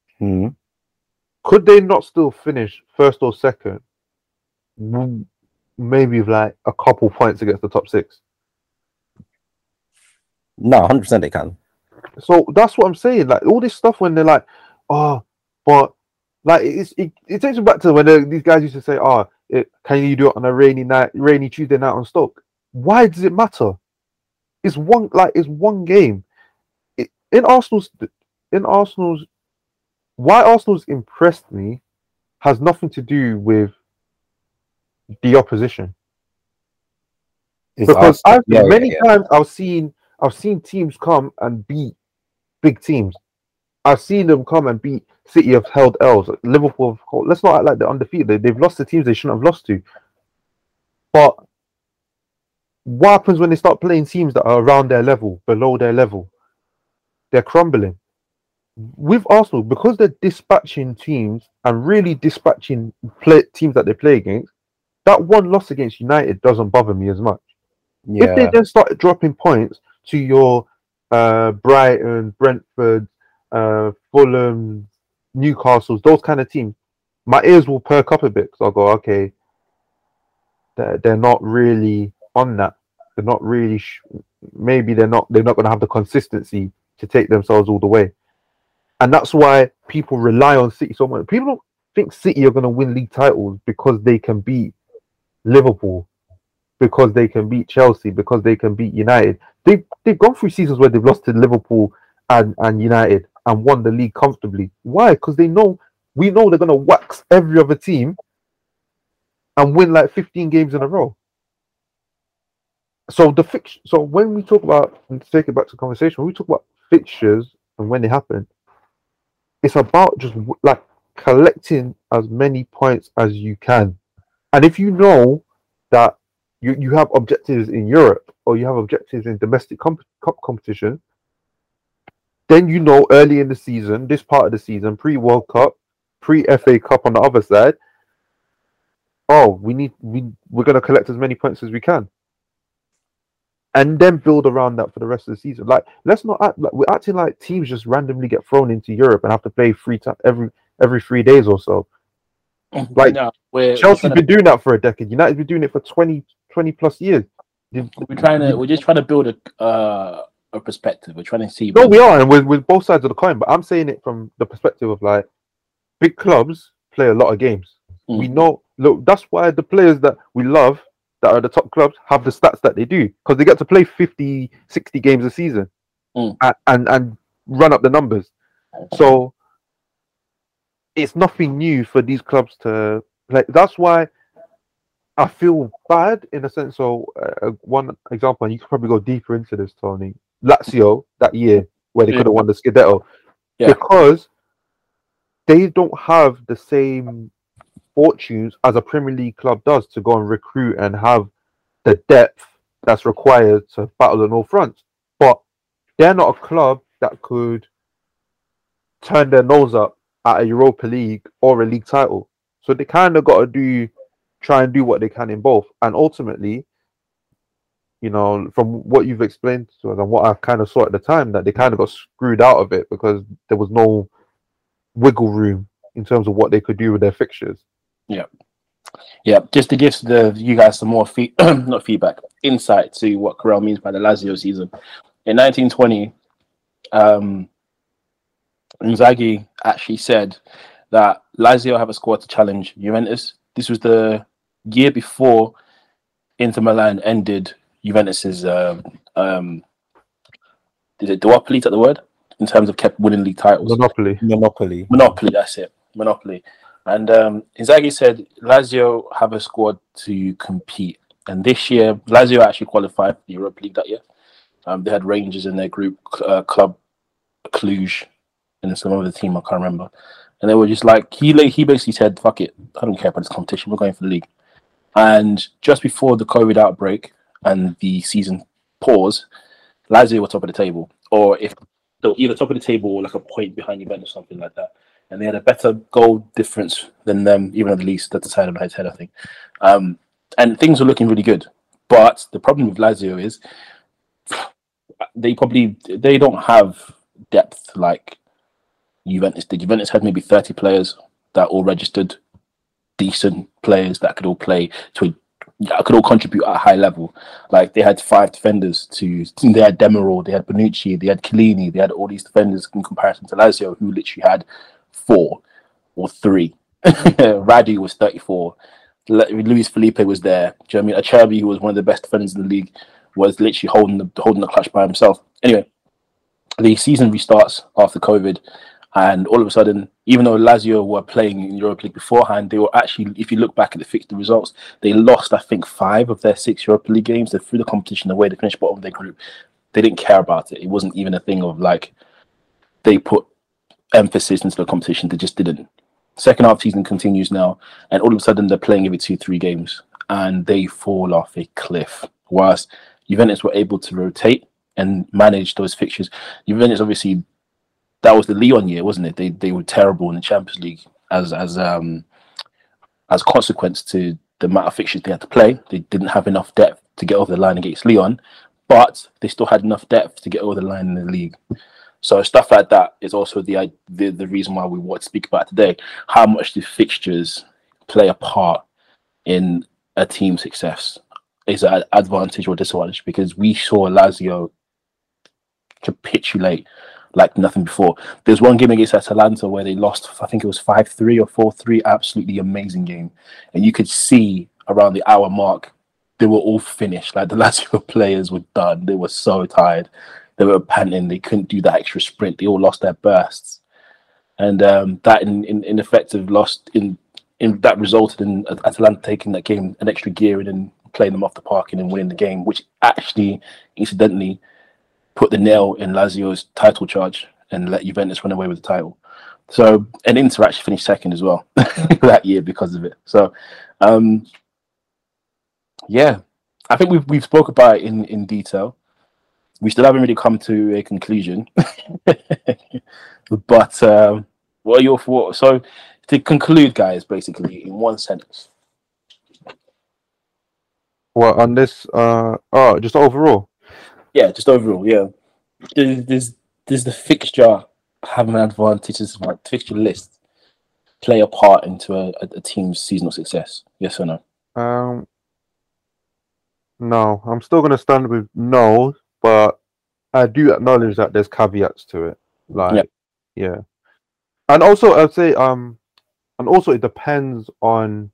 Could they not still finish first or second maybe with like a couple points against the top 6. No, 100% they can. So that's what I'm saying. Like all this stuff when they're like, oh, but like it takes me back to when these guys used to say, oh, can you do it on a rainy Tuesday night on Stoke? Why does it matter? It's one game. In Arsenal's why Arsenal's impressed me has nothing to do with the opposition. Because many times I've seen teams come and beat big teams. I've seen them come and beat City have held L's. Liverpool, let's not act like they're undefeated. They've lost to teams they shouldn't have lost to. But what happens when they start playing teams that are around their level, below their level? They're crumbling. With Arsenal, because they're dispatching teams and really dispatching teams that they play against, that one loss against United doesn't bother me as much. Yeah. If they then start dropping points to your Brighton, Brentford, Fulham, Newcastle, those kind of teams, my ears will perk up a bit because I'll go, okay, they're not really on that. They're not really. Maybe they're not going to have the consistency to take themselves all the way, and that's why people rely on City so much. People don't think City are going to win league titles because they can beat Liverpool, because they can beat Chelsea, because they can beat United. They've gone through seasons where they've lost to Liverpool and United and won the league comfortably. Why? Because we know they're going to wax every other team and win like 15 games in a row. So so when we talk about, and to take it back to conversation, when we talk about fixtures and when they happen, it's about just like collecting as many points as you can. And if you know that you have objectives in Europe or you have objectives in domestic cup competition, then you know early in the season, this part of the season, pre-World Cup, pre-FA Cup on the other side, we're going to collect as many points as we can. And then build around that for the rest of the season. Like, let's not act like we're acting like teams just randomly get thrown into Europe and have to play every 3 days or so. Like, no, Chelsea's been doing that for a decade. United's been doing it for 20 plus years. We're just trying to build a perspective. We're trying to see. No, we are, and with both sides of the coin. But I'm saying it from the perspective of like big clubs play a lot of games. We know. Look, that's why the players that we love that are the top clubs have the stats that they do, because they get to play 50, 60 games a season and run up the numbers. So it's nothing new for these clubs to play. That's why I feel bad in a sense. So one example, and you could probably go deeper into this, Tony. Lazio that year where they could have won the Scudetto, because they don't have the same fortunes as a Premier League club does to go and recruit and have the depth that's required to battle on all fronts. But they're not a club that could turn their nose up at a Europa League or a league title. So they kind of got to try and do what they can in both. And ultimately, you know, from what you've explained to us and what I kind of saw at the time, that they kind of got screwed out of it because there was no wiggle room in terms of what they could do with their fixtures. Yeah. Just to give you guys some more not feedback, insight to what Carell means by the Lazio season. In 1920, Inzaghi actually said that Lazio have a squad to challenge Juventus. This was the year before Inter Milan ended Juventus's is it duopoly, is that the word? In terms of kept winning league titles. Monopoly. That's it. Monopoly. And Inzaghi said Lazio have a squad to compete. And this year, Lazio actually qualified for the Europa League that year. They had Rangers in their group, Club Cluj, and some other team I can't remember. And they were just like, he basically said, fuck it, I don't care about this competition, we're going for the league. And just before the COVID outbreak and the season pause, Lazio were top of the table. Or if they're either top of the table or like a point behind Juventus or something like that. And they had a better goal difference than them, even at least at the side of my head, I think. And things were looking really good. But the problem with Lazio is they don't have depth like Juventus did. Juventus had maybe 30 players that all registered, decent players that could all play to could all contribute at a high level. Like they had 5 defenders they had Demiral, they had Bonucci, they had Chiellini, they had all these defenders in comparison to Lazio, who literally had 4 or 3. Radu was 34. Luis Felipe was there. Do you know what I mean? Acerbi, who was one of the best defenders in the league, was literally holding the clutch by himself. Anyway, the season restarts after COVID, and all of a sudden, even though Lazio were playing in Europa League beforehand, they were actually, if you look back at the fixture results, they lost, I think, 5 of their 6 Europa League games. They threw the competition away. They finished bottom of their group. They didn't care about it. It wasn't even a thing of like they put emphasis into the competition. They just didn't. Second half season continues now, and all of a sudden they're playing every 2-3 games, and they fall off a cliff. Whilst Juventus were able to rotate and manage those fixtures, Juventus obviously, that was the Lyon year, wasn't it? They were terrible in the Champions League as consequence to the amount of fixtures they had to play. They didn't have enough depth to get over the line against Lyon, but they still had enough depth to get over the line in the league. So stuff like that is also the reason why we want to speak about today. How much do fixtures play a part in a team's success? Is it an advantage or disadvantage? Because we saw Lazio capitulate like nothing before. There's one game against Atalanta where they lost, I think it was 5-3 or 4-3, absolutely amazing game. And you could see around the hour mark, they were all finished. Like the Lazio players were done. They were so tired. They were panting. They couldn't do that extra sprint. They all lost their bursts. And that in effect of lost in that resulted in Atalanta taking that game an extra gear and playing them off the park and then winning the game, which actually, incidentally, put the nail in Lazio's title charge and let Juventus run away with the title. So, and Inter actually finished second as well that year because of it. So, yeah, I think we've spoke about it in detail. We still haven't really come to a conclusion, but what are your thoughts? So, to conclude, guys, basically in one sentence. Well, on this, just overall. Yeah, just overall, yeah. Does the fixture have an advantage? Does the fixture list play a part into a team's seasonal success? Yes or no? No. I'm still going to stand with no, but I do acknowledge that there's caveats to it. Like, yeah. And also, I'd say, and also it depends on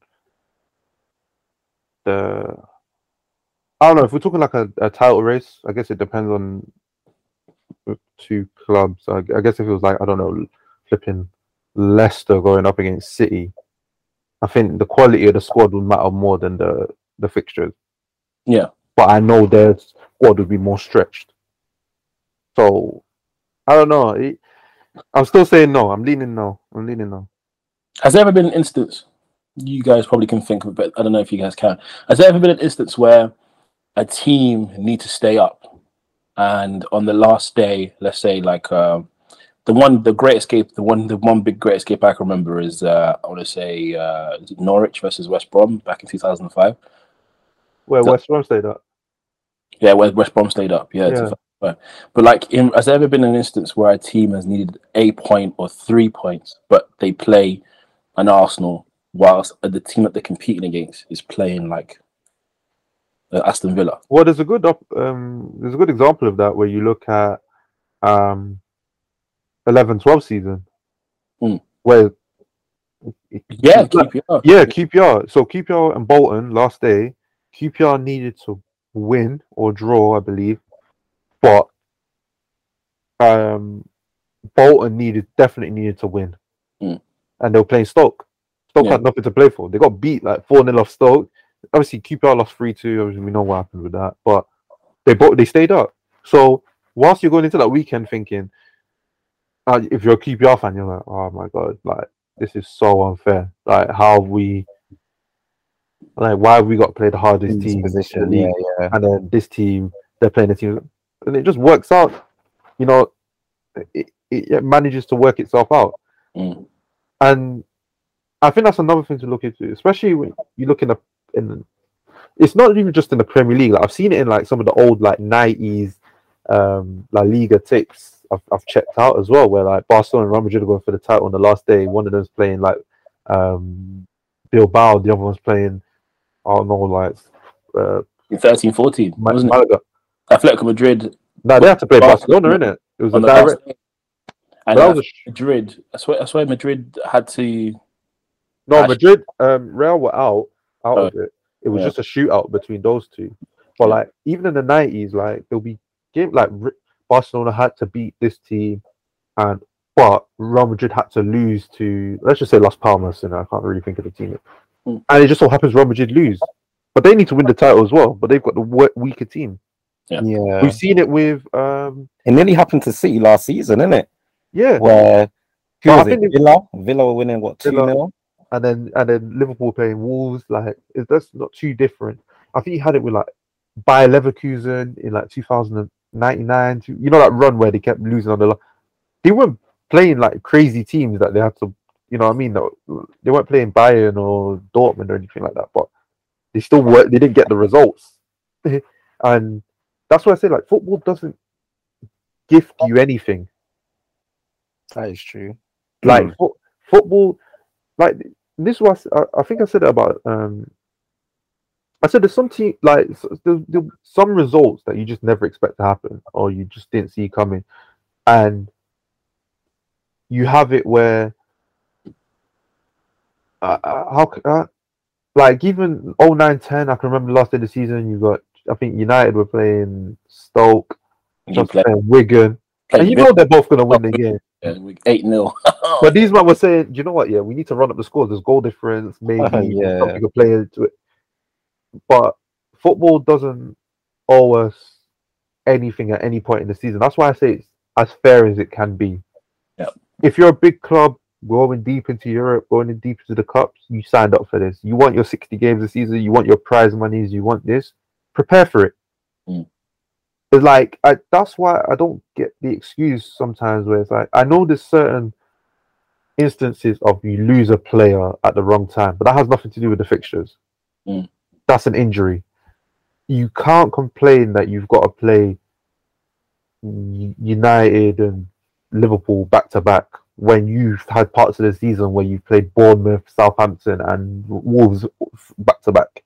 the... I don't know, if we're talking like a title race, I guess it depends on 2 clubs. I guess if it was like, I don't know, flipping Leicester going up against City, I think the quality of the squad would matter more than the fixtures. Yeah. But I know their squad would be more stretched. So, I don't know. I'm still saying no. I'm leaning no. Has there ever been an instance, you guys probably can think of it, but I don't know if you guys can. Has there ever been an instance where a team need to stay up, and on the last day, let's say like the one big great escape I can remember is I want to say Norwich versus West Brom back in 2005. Where West Brom stayed up. Yeah, where West Brom stayed up. Yeah. But like, has there ever been an instance where a team has needed a point or 3 points, but they play an Arsenal whilst the team that they're competing against is playing like Aston Villa? Well, there's a good example of that where you look at 11-12 season, where QPR. So QPR and Bolton last day, QPR needed to win or draw, I believe, but Bolton definitely needed to win, and they were playing Stoke. Stoke had nothing to play for. They got beat like 4-0 off Stoke. Obviously, QPR lost 3-2. Obviously, we know what happened with that. But they stayed up. So whilst you're going into that weekend thinking, if you're a QPR fan, you're like, oh my god, like this is so unfair. Like why have we got to play the hardest team position? In the league? And then this team, they're playing the team, and it just works out. You know, it manages to work itself out. And I think that's another thing to look into, especially when you look in it's not even just in the Premier League. Like I've seen it in like some of the old like 90s La Liga tapes I've checked out as well, where like Barcelona and Real Madrid are going for the title on the last day. One of them's playing like Bilbao, the other one's playing, I don't know, like in 13-14, wasn't it? Malaga. Atletico Madrid. No, they had to play Barcelona, innit? It was a on the direct. last day. And That was Madrid. I swear, Madrid had to. No, Actually- Madrid, Real were out of it. It was yeah. just a shootout between those two. But like even in the 90s, like there'll be game like Barcelona had to beat this team, but Real Madrid had to lose to, let's just say, Las Palmas. I can't really think of the team. And it just so happens Real Madrid lose, but they need to win the title as well. But they've got the weaker team. Yeah. We've seen it with It nearly happened to City last season, innit it? yeah. Where who But I was it? think Villa were winning what, 2-0? And then Liverpool playing Wolves, like that's not too different. I think you had it with like Bayer Leverkusen in like 2099. You know that run where they kept losing on the line. They weren't playing like crazy teams that they had to, you know what I mean? They weren't playing Bayern or Dortmund or anything like that, but they still worked. They didn't get the results, and that's why I say like football doesn't gift you anything. That is true. Like football, like this was I think I said it about I said there's some team like there's some results that you just never expect to happen or you just didn't see coming, and you have it where like even 09-10, I can remember the last day of the season you got, I think United were playing Stoke, just playing Wigan, and you know they're both going to win the game. 8-0. But these men were saying, you know what? Yeah, we need to run up the scores. There's goal difference, maybe something could play into it. But football doesn't owe us anything at any point in the season. That's why I say it's as fair as it can be. Yep. If you're a big club going deep into Europe, going in deep into the cups, you signed up for this. You want your 60 games a season. You want your prize monies. You want this. Prepare for it. It's like that's why I don't get the excuse sometimes where it's like I know there's certain instances of you lose a player at the wrong time, but that has nothing to do with the fixtures. That's an injury. You can't complain that you've got to play United and Liverpool back to back when you've had parts of the season where you've played Bournemouth, Southampton, and Wolves back to back.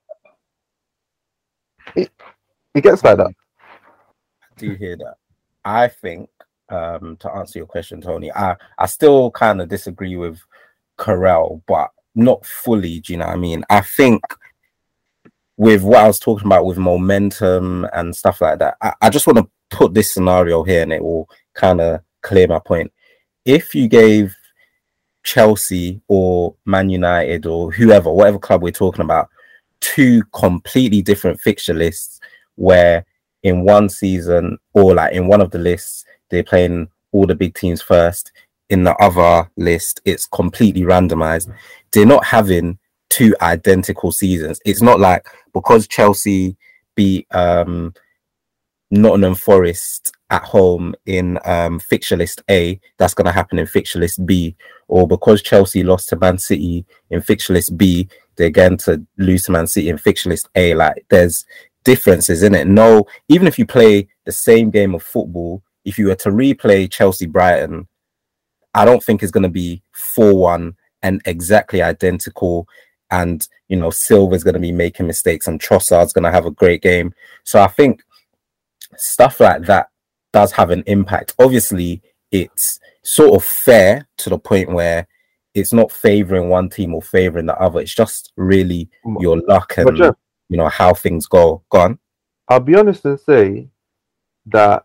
It gets like that. Do hear that. I think to answer your question, Tony, I still kind of disagree with Carell, but not fully. Do you know what I mean? I think with what I was talking about with momentum and stuff like that, I just want to put this scenario here and it will kind of clear my point. If you gave Chelsea or Man United or whoever, whatever club we're talking about, two completely different fixture lists where in one season or like in one of the lists they're playing all the big teams first, in the other list it's completely randomized, they're not having two identical seasons. It's not like because Chelsea beat Nottingham Forest at home in fixture list A, that's going to happen in fixture list B, or because Chelsea lost to Man City in fixture list B, they're going to lose to Man City in fixture list A. Like there's differences in it. No, even if you play the same game of football, if you were to replay Chelsea Brighton, I don't think it's going to be 4-1 and exactly identical. And you know, Silva's going to be making mistakes and Trossard's going to have a great game. So I think stuff like that does have an impact. Obviously, it's sort of fair to the point where it's not favoring one team or favoring the other. It's just really your luck and you know how things go. Go on. I'll be honest and say that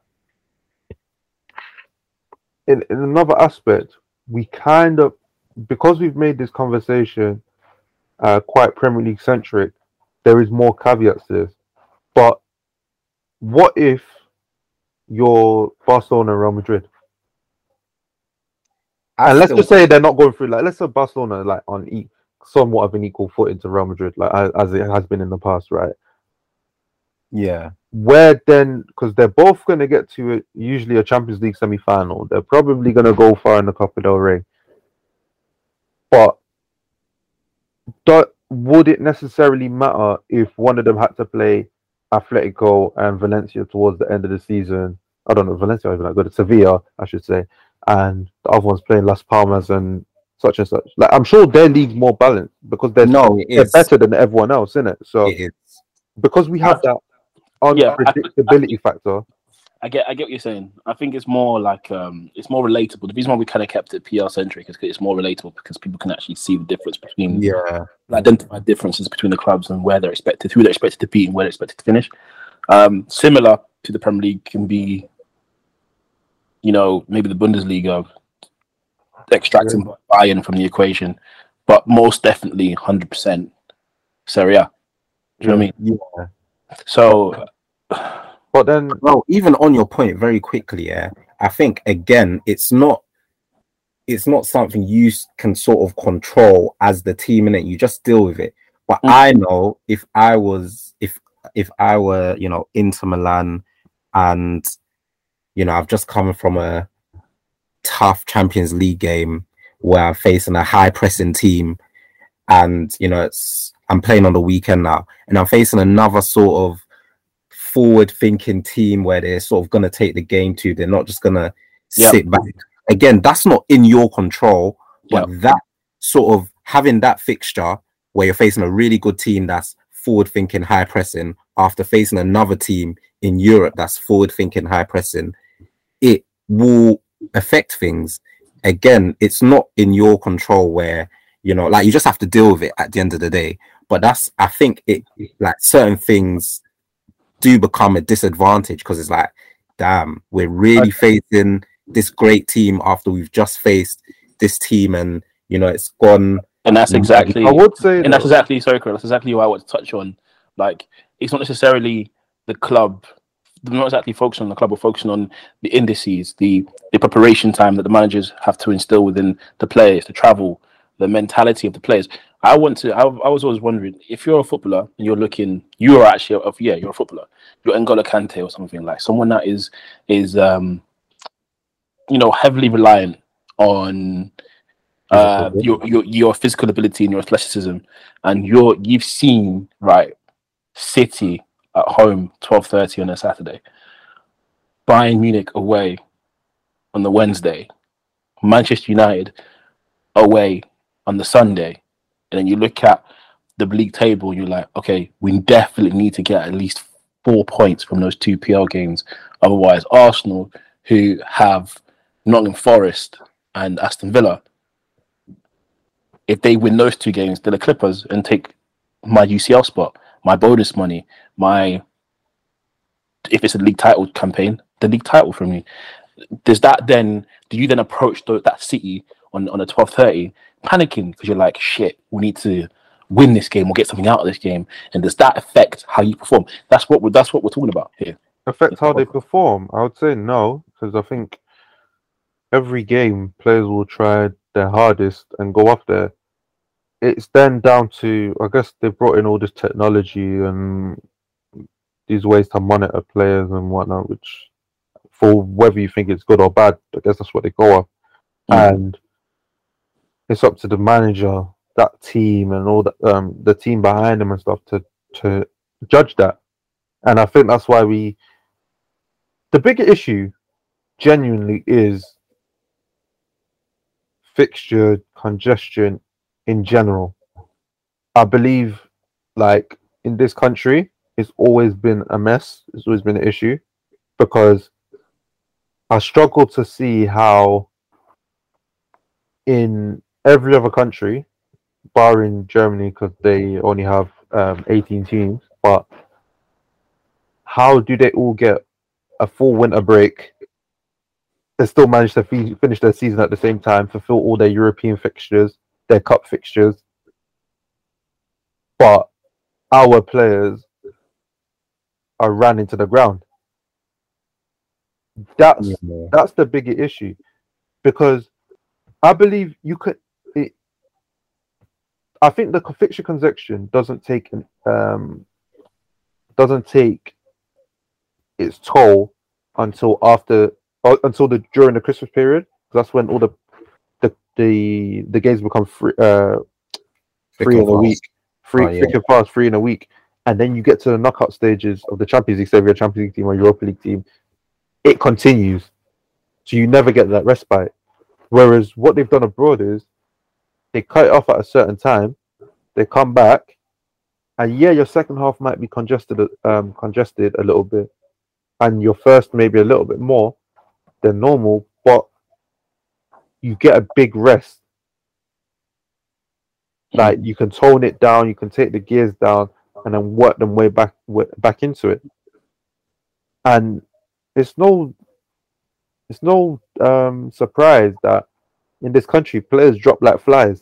in another aspect, we kind of, because we've made this conversation quite Premier League centric, there is more caveats to this. But what if you're Barcelona and Real Madrid? And let's just say they're not going through, like, let's say Barcelona like on somewhat of an equal footing to Real Madrid, like as it has been in the past, right? Yeah. Where then, because they're both going to get to usually a Champions League semi-final, they're probably going to go far in the Copa del Rey. But would it necessarily matter if one of them had to play Atletico and Valencia towards the end of the season? I don't know, Valencia even that good, Sevilla, I should say, and the other one's playing Las Palmas and such. Like, I'm sure their league's more balanced because they're better than everyone else, isn't it? So it is. because we have that Yeah, unpredictability factor. I get what you're saying. I think it's more like it's more relatable. The reason why we kind of kept it PR centric is because it's more relatable because people can actually see the difference between identify differences between the clubs and who they're expected to beat and where they're expected to finish. Similar to the Premier League can be, maybe the Bundesliga extracting Bayern from the equation, but most definitely 100% Serie A. Do you know what I mean? Yeah. So, but then, well, even on your point, very quickly, I think again, it's not something you can sort of control as the team in it. You just deal with it. But I know if I were, Inter Milan, and I've just come from a tough Champions League game where I'm facing a high pressing team, and I'm playing on the weekend now, and I'm facing another sort of forward thinking team where they're sort of going to take the game to, they're not just going to sit back. Again, that's not in your control, but that sort of having that fixture where you're facing a really good team that's forward thinking, high pressing, after facing another team in Europe that's forward thinking, high pressing, it will affect things. Again, it's not in your control where, you just have to deal with it at the end of the day. But I think certain things do become a disadvantage because it's like, damn, we're really facing this great team after we've just faced this team, and it's gone. And that's exactly, I would say, and that's exactly, sorry, Chris, that's exactly what I want to touch on. Like, it's not necessarily the club. They're not exactly focusing on the club. We're focusing on the indices, the preparation time that the managers have to instill within the players, the travel, the mentality of the players. I was always wondering, if you're a footballer and you're a footballer, you're N'Golo Kante or something, like someone that is heavily reliant on your physical ability and your athleticism, and you've seen City at home 12:30 on a Saturday, Bayern Munich away on the Wednesday, Manchester United away on the Sunday, and then you look at the league table and you're like, okay, we definitely need to get at least 4 points from those two PL games. Otherwise, Arsenal, who have Nottingham Forest and Aston Villa, if they win those two games, they're the Clippers and take my UCL spot, my bonus money, if it's a league title campaign, the league title from me. Do you then approach that City on a 12:30 panicking because you're like, shit, we need to win this game or get something out of this game? And does that affect how you perform? That's what we're talking about here. Affect how they perform? I would say no, because I think every game players will try their hardest and go off there. It's then down to, I guess they brought in all this technology and these ways to monitor players and whatnot, which, for whether you think it's good or bad, I guess that's what they go off. And it's up to the manager, that team, and all that, the team behind them and stuff to judge that. And I think that's why the bigger issue genuinely is fixture congestion in general. I believe, in this country, it's always been a mess. It's always been an issue, because I struggle to see how in every other country, barring Germany because they only have 18 teams, but how do they all get a full winter break and still manage to finish their season at the same time, fulfill all their European fixtures, their cup fixtures, but our players are ran into the ground? That's the bigger issue, because I believe you could. I think the fixture congestion doesn't take its toll until during the Christmas period. That's when all the games become free in a week, thick and fast, free in a week, and then you get to the knockout stages of the Champions League. Say if you're a Champions League team or Europa League team, it continues, so you never get that respite. Whereas what they've done abroad is they cut it off at a certain time, they come back, And yeah, your second half might be congested a little bit, and your first maybe a little bit more than normal, but you get a big rest. Like you can tone it down, you can take the gears down, and then work them way back into it. And it's no surprise that in this country players drop like flies.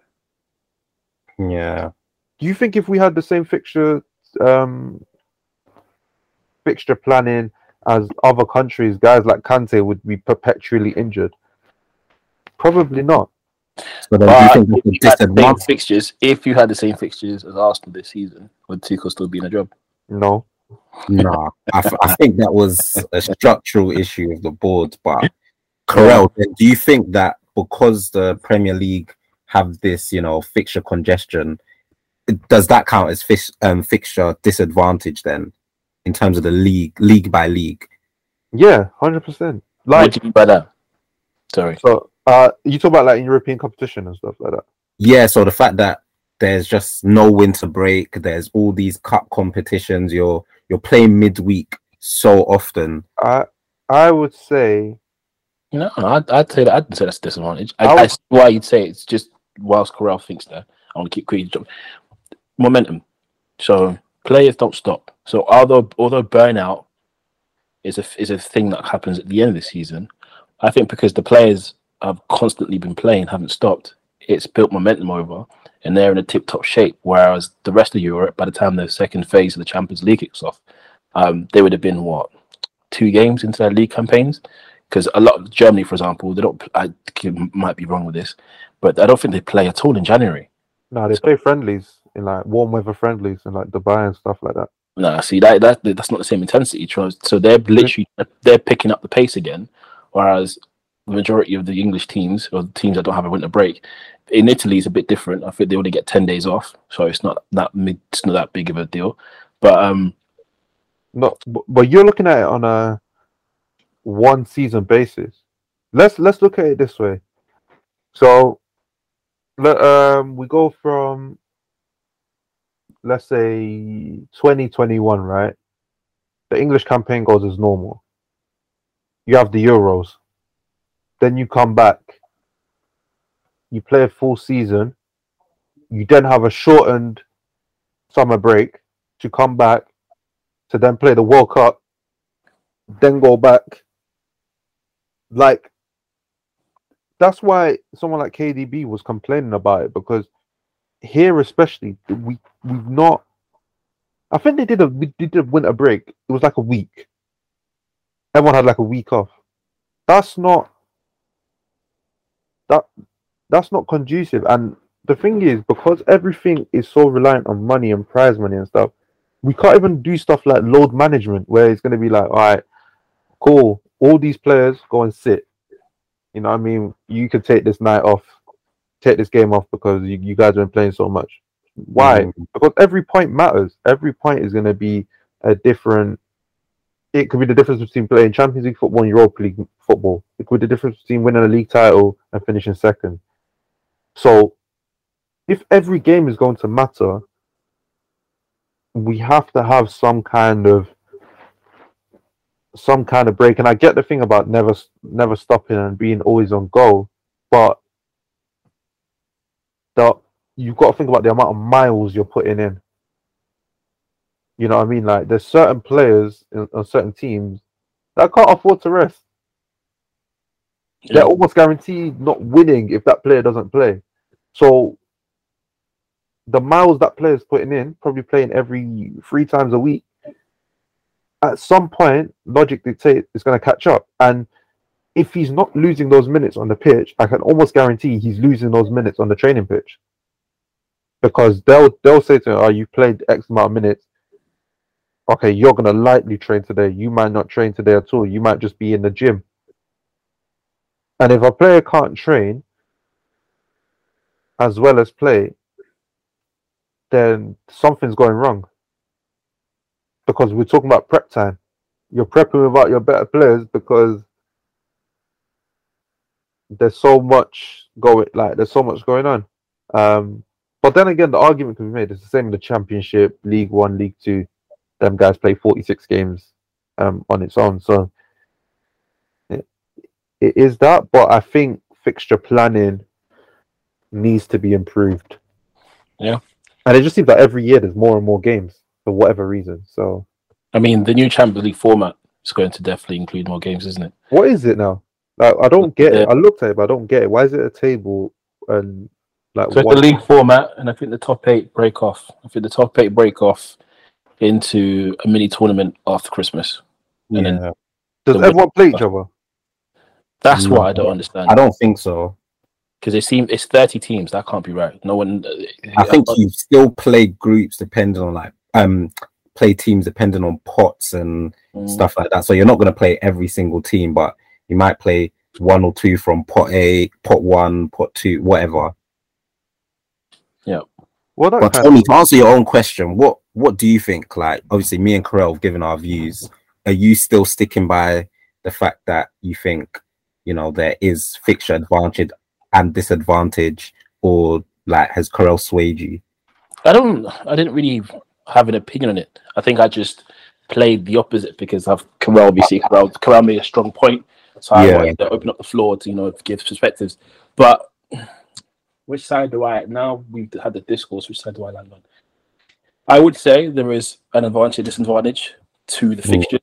Yeah. Do you think if we had the same fixture planning as other countries, guys like Kante would be perpetually injured? Probably not. So then, do you think if you had the same fixtures as Arsenal this season, would Tuchel still be in a job? No. No, I think that was a structural issue of the board. But Corel, do you think that because the Premier League have this, fixture congestion, does that count as fixture disadvantage then, in terms of the league by league? Yeah, 100%. What do you mean by that? Sorry. So, you talk about like in European competition and stuff like that. Yeah. So the fact that there's just no winter break, there's all these cup competitions. You're playing midweek so often. I would say. No, I'd say that's a disadvantage. I see why you'd say it's just whilst Corral thinks that. I want to keep creating momentum. So players don't stop. So although burnout is a thing that happens at the end of the season, I think because the players have constantly been playing, haven't stopped, it's built momentum over, and they're in a tip-top shape. Whereas the rest of Europe, by the time the second phase of the Champions League kicks off, they would have been 2 games into their league campaigns. Because a lot of Germany, for example, they don't. I might be wrong with this, but I don't think they play at all in January. No, they play friendlies in like warm weather friendlies in like Dubai and stuff like that. No, see that's not the same intensity. So they're literally they're picking up the pace again, whereas the majority of the English teams or the teams that don't have a winter break, in Italy it's a bit different. I think they only get 10 days off, so it's not that big of a deal. But no, but you're looking at it on a one season basis. Let's look at it this way. So we go from, let's say, 2021, right? The English campaign goes as normal. You have the Euros. Then you come back. You play a full season. You then have a shortened summer break to come back to then play the World Cup, then go back. Like, that's why someone like KDB was complaining about it, because here especially we've not. I think we did a winter break. It was like a week. Everyone had like a week off. That's not conducive. And the thing is, because everything is so reliant on money and prize money and stuff, we can't even do stuff like load management, where it's going to be like, all right, cool, all these players go and sit. You know what I mean? You can take this night off, take this game off because you guys have been playing so much. Why? Because every point matters. Every point is going to be a different. It could be the difference between playing Champions League football and Europa League football. It could be the difference between winning a league title and finishing second. So, if every game is going to matter, we have to have some kind of break. And I get the thing about never stopping and being always on goal, but you've got to think about the amount of miles you're putting in. You know what I mean? Like, there's certain players on certain teams that can't afford to rest. Yeah. They're almost guaranteed not winning if that player doesn't play. So the miles that player's putting in, probably playing every 3 times a week, at some point, logic dictates it's going to catch up. And if he's not losing those minutes on the pitch, I can almost guarantee he's losing those minutes on the training pitch. Because they'll say to him, oh, you played X amount of minutes. Okay, you're going to lightly train today. You might not train today at all. You might just be in the gym. And if a player can't train as well as play, then something's going wrong. Because we're talking about prep time. You're prepping without your better players because there's so much going on. But then again, the argument can be made. It's the same in the Championship, League One, League Two. Them guys play 46 games on its own. So it is that. But I think fixture planning needs to be improved. Yeah. And it just seems like every year there's more and more games for whatever reason. So I mean, the new Champions League format is going to definitely include more games, isn't it? what is it now? Like, I don't get it. I looked at it, but I don't get it. Why is it a table and like So it's the league format, and I think the top 8 break off. I think the top 8 break off into a mini tournament after Christmas. And then does everyone play each other? that's what I don't understand. I don't think so. Because it's 30 teams. That can't be right. No one. I think you still play groups depending on like play teams depending on pots and stuff like that. So you're not going to play every single team, but you might play 1 or 2 from pot A, pot 1, pot 2, whatever. Yeah. Well, that But kind Tony, to answer your own question, what do you think? Like, obviously, me and Karel have given our views. Are you still sticking by the fact that you think, you know, there is fixture advantage and disadvantage, or like has Karel swayed you? I didn't really have an opinion on it. I think I just played the opposite because of Karel. Obviously, Karel made a strong point, so I wanted to open up the floor to, you know, give perspectives. But which side do I, now we've had the discourse, which side do I land on? I would say there is an advantage, disadvantage to the fixture.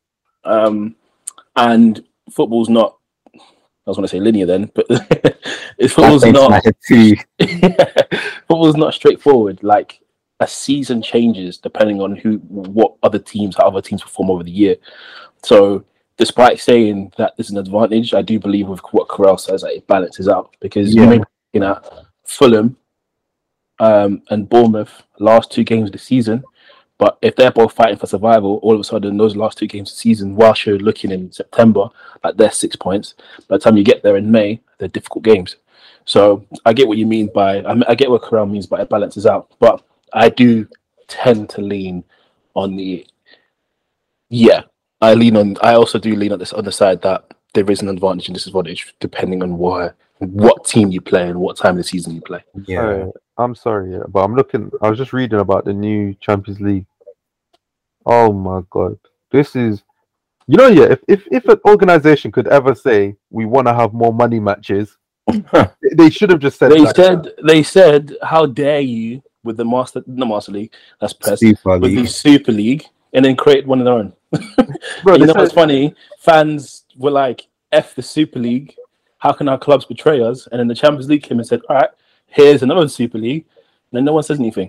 And football's not, I was going to say linear then, but football's not, football's not straightforward. Like, a season changes depending on how other teams perform over the year. So despite saying that there's an advantage, I do believe with what Karel says that it balances out, because you may be looking at Fulham and Bournemouth last 2 games of the season, but if they're both fighting for survival, all of a sudden those last 2 games of the season, whilst you're looking in September, like they're 6 points. By the time you get there in May, they're difficult games. So I get what you mean by, I get what Karel means by it balances out, but I do tend to lean on the, I also do lean on this on the side that there is an advantage and disadvantage depending on what team you play and what time of the season you play. I'm sorry, but I was just reading about the new Champions League. Oh my god. This is, you know, if an organization could ever say we want to have more money matches, they should have just said they said, how dare you with the Master League, that's PES, with the Super League, and then create one of their own. Bro, you know what's funny? Fans were like, F the Super League, how can our clubs betray us? And then the Champions League came and said, all right, here's another Super League. And then no one says anything.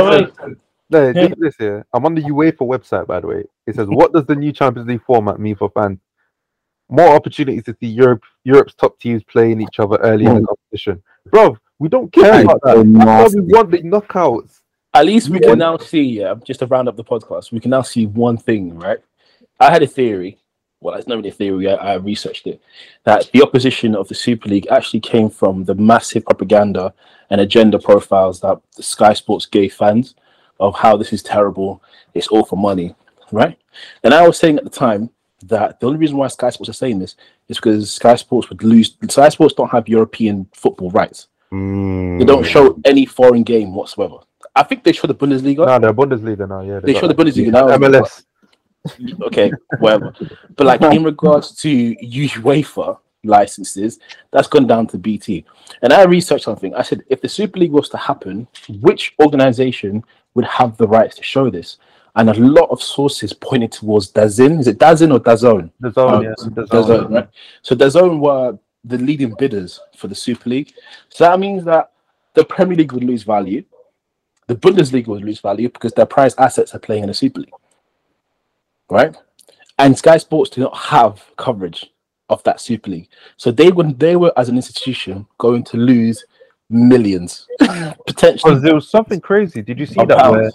This here. I'm on the UEFA website, by the way. It says, what does the new Champions League format mean for fans? More opportunities to see Europe's top teams playing each other early in the competition. Bro, we don't care about that. That's why we want the knockouts. At least we can now see, just to round up the podcast, we can now see one thing, right? I had a theory. Well, it's not really a theory. I researched it. That the opposition of the Super League actually came from the massive propaganda and agenda profiles that the Sky Sports gave fans of how this is terrible. It's all for money, right? And I was saying at the time that the only reason why Sky Sports are saying this is because Sky Sports would lose. Sky Sports don't have European football rights. They don't show any foreign game whatsoever. I think they show the Bundesliga. No, they're Bundesliga now. Yeah, they show the Bundesliga now. MLS. Okay, whatever. But like in regards to UEFA licenses, that's gone down to BT. And I researched something. I said, if the Super League was to happen, which organization would have the rights to show this? And a lot of sources pointed towards DAZN. Is it DAZN or DAZN? DAZN, right? So DAZN were the leading bidders for the Super League. So that means that the Premier League would lose value. The Bundesliga would lose value because their prize assets are playing in the Super League. Right? And Sky Sports do not have coverage of that Super League. So they were as an institution going to lose millions. Potentially. There was something crazy. Did you see that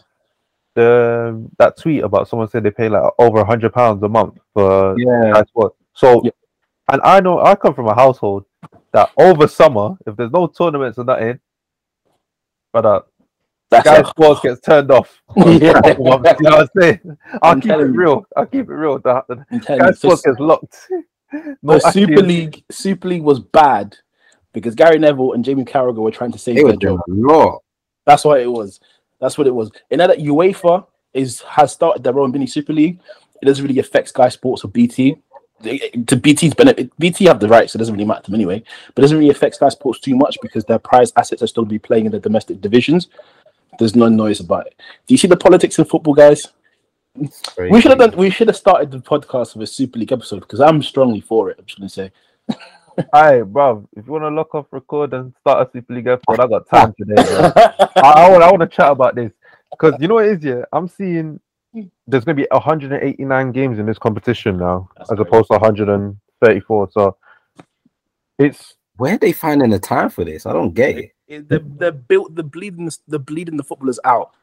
that tweet about someone said they pay like over £100 a month for Sky Sports? So and I know I come from a household that over summer, if there's no tournaments or nothing, but Sky Sports gets turned off. You know what I'm saying? I'll keep it real. Sky Sports gets locked. The Super League was bad because Gary Neville and Jamie Carragher were trying to save their job. That's what it was. That's what it was. And now that UEFA has started their own mini Super League, it doesn't really affect Sky Sports or BT. To BT's benefit, BT have the rights, so it doesn't really matter to them anyway. But it doesn't really affect Sky Sports too much because their prize assets are still be playing in the domestic divisions. There's no noise about it. Do you see the politics in football, guys? We should have started the podcast with a Super League episode because I'm strongly for it. I'm just gonna say. Alright, bro. If you want to lock off record and start a Super League episode, I got time today. I want to chat about this because you know what it is. Yeah, I'm seeing there's going to be 189 games in this competition now, as opposed to 134. So it's where are they finding the time for this? I don't get it. They're built the bleeding the footballers out.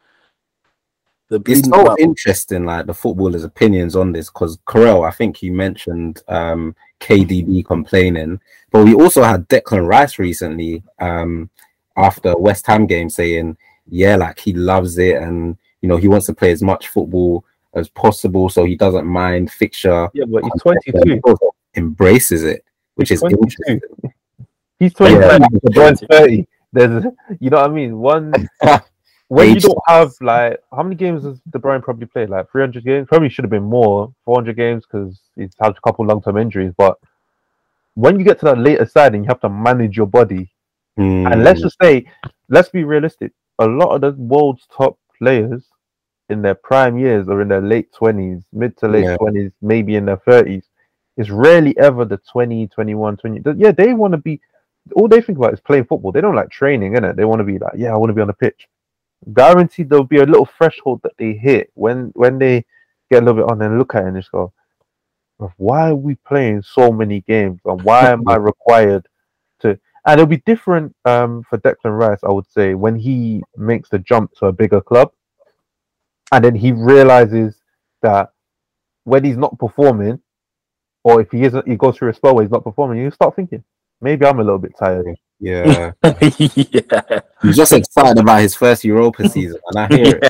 It's so interesting, like the footballers' opinions on this, because Carell, I think he mentioned KDB complaining, but we also had Declan Rice recently after West Ham game saying, yeah, like he loves it and he wants to play as much football as possible, so he doesn't mind fixture. Yeah, but he's 22. He embraces it, which is interesting. He's 22. LeBron's 30. There's, you know what I mean? When you don't have, like, how many games has De Bruyne probably played? Like 300 games? Probably should have been more, 400 games, because he's had a couple long-term injuries. But when you get to that later side and you have to manage your body, and let's just say, let's be realistic, a lot of the world's top players in their prime years or in their late 20s, mid to late 20s, maybe in their 30s, it's rarely ever the 20, 21, 20. Yeah, they want to be, all they think about is playing football. They don't like training, innit? They want to be like, yeah, I want to be on the pitch. Guaranteed there'll be a little threshold that they hit when they get a little bit on and look at it and just go, why are we playing so many games and why am I required to? And it'll be different for Declan Rice, I would say, when he makes the jump to a bigger club and then he realizes that when he's not performing, or if he goes through a spell where he's not performing, you start thinking, maybe I'm a little bit tired. Yeah. He's just excited about his first Europa season, and I hear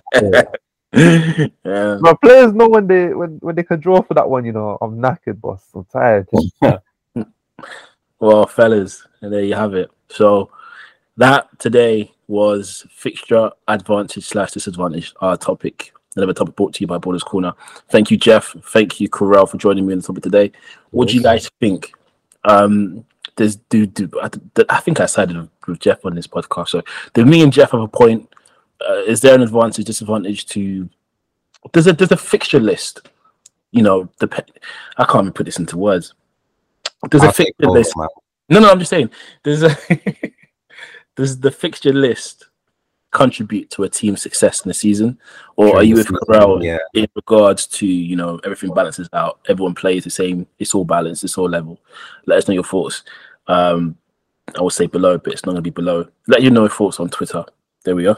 it. My players know when they can draw for that one. I'm knackered, boss. I'm tired. Well, fellas, there you have it. So that today was fixture advantage / disadvantage. Our topic. Another topic brought to you by Ballers Corner. Thank you, Jeff. Thank you, Carell, for joining me on the topic today. What do you guys think? I think I sided with Jeff on this podcast. So, do me and Jeff have a point? Is there an advantage, disadvantage to? There's a fixture list. I can't even put this into words. There's a fixture list. No, I'm just saying. Does the fixture list contribute to a team's success in the season, or are you with Carell in regards to everything balances out, everyone plays the same, it's all balanced, it's all level? Let us know your thoughts. I will say below, but it's not going to be below. Let you know your thoughts on Twitter. There we go.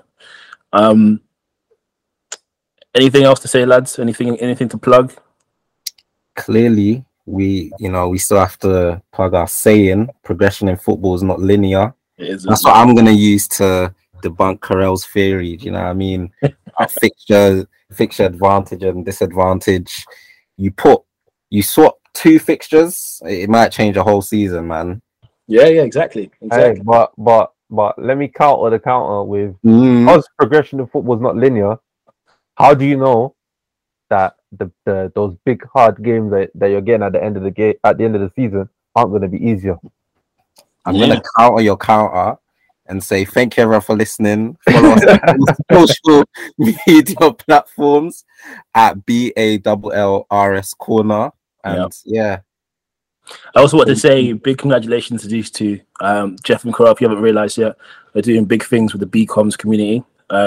Anything else to say, lads? Anything to plug? Clearly, we still have to plug our saying: progression in football is not linear. That's what I'm going to use to debunk Carell's theory. Do you know what I mean? Our fixture advantage and disadvantage. You swap 2 fixtures, it might change a whole season, man. Yeah, exactly. Hey, but let me counter the counter with because progression in football is not linear. How do you know that those big hard games that you're getting at the end of the season aren't going to be easier? I'm going to counter your counter and say thank you everyone for listening. Follow us on social media platforms at BALLRS Corner. And I also want to say big congratulations to these two, Jeff and Carell. If you haven't realized yet, they're doing big things with the BComs community.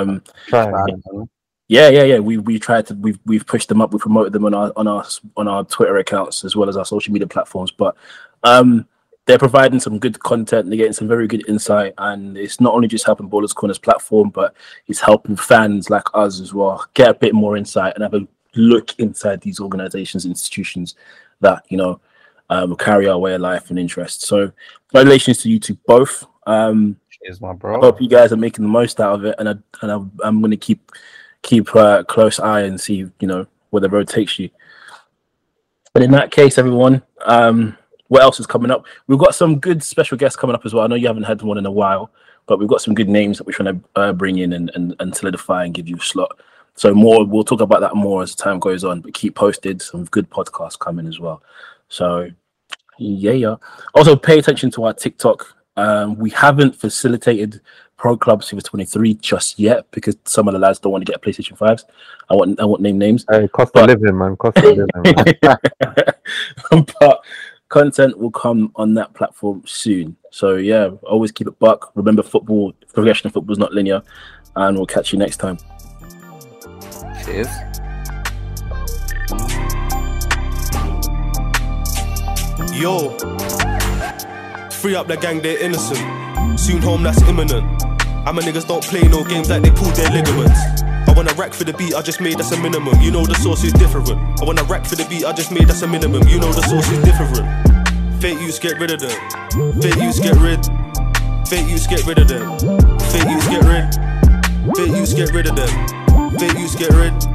We've pushed them up, we promoted them on our Twitter accounts as well as our social media platforms. But they're providing some good content, they're getting some very good insight, and it's not only just helping Ballers Corner's platform, but it's helping fans like us as well get a bit more insight and have a look inside these organizations, institutions that carry our way of life and interest. So congratulations to you two both. Cheers, my bro. I hope you guys are making the most out of it, and I'm going to keep a close eye and see where the road takes you. But in that case, everyone, what else is coming up? We've got some good special guests coming up as well. I know you haven't had one in a while. but we've got some good names that we're trying to bring in and solidify and give you a slot. So we'll talk about that more as time goes on, but keep posted. Some good podcasts coming as well. So yeah. Also pay attention to our TikTok. We haven't facilitated Pro Club Super 23 just yet because some of the lads don't want to get PlayStation 5s. I won't name names. Hey, cost of living, man. But content will come on that platform soon. So yeah, always keep it buck. Remember, progression of football is not linear, and we'll catch you next time. Cheers. Yo, free up the gang, they're innocent. Soon home, that's imminent. I'm a niggas don't play no games like they pulled their ligaments. I wanna rack for the beat, I just made that's a minimum. You know the source is different. I wanna rack for the beat, I just made that's a minimum. You know the source is different. Fake use, get rid of them. Fake use, get rid. Fake use, get rid of them. Fake use, get rid. Fake use, get rid of them. Fake use, get rid.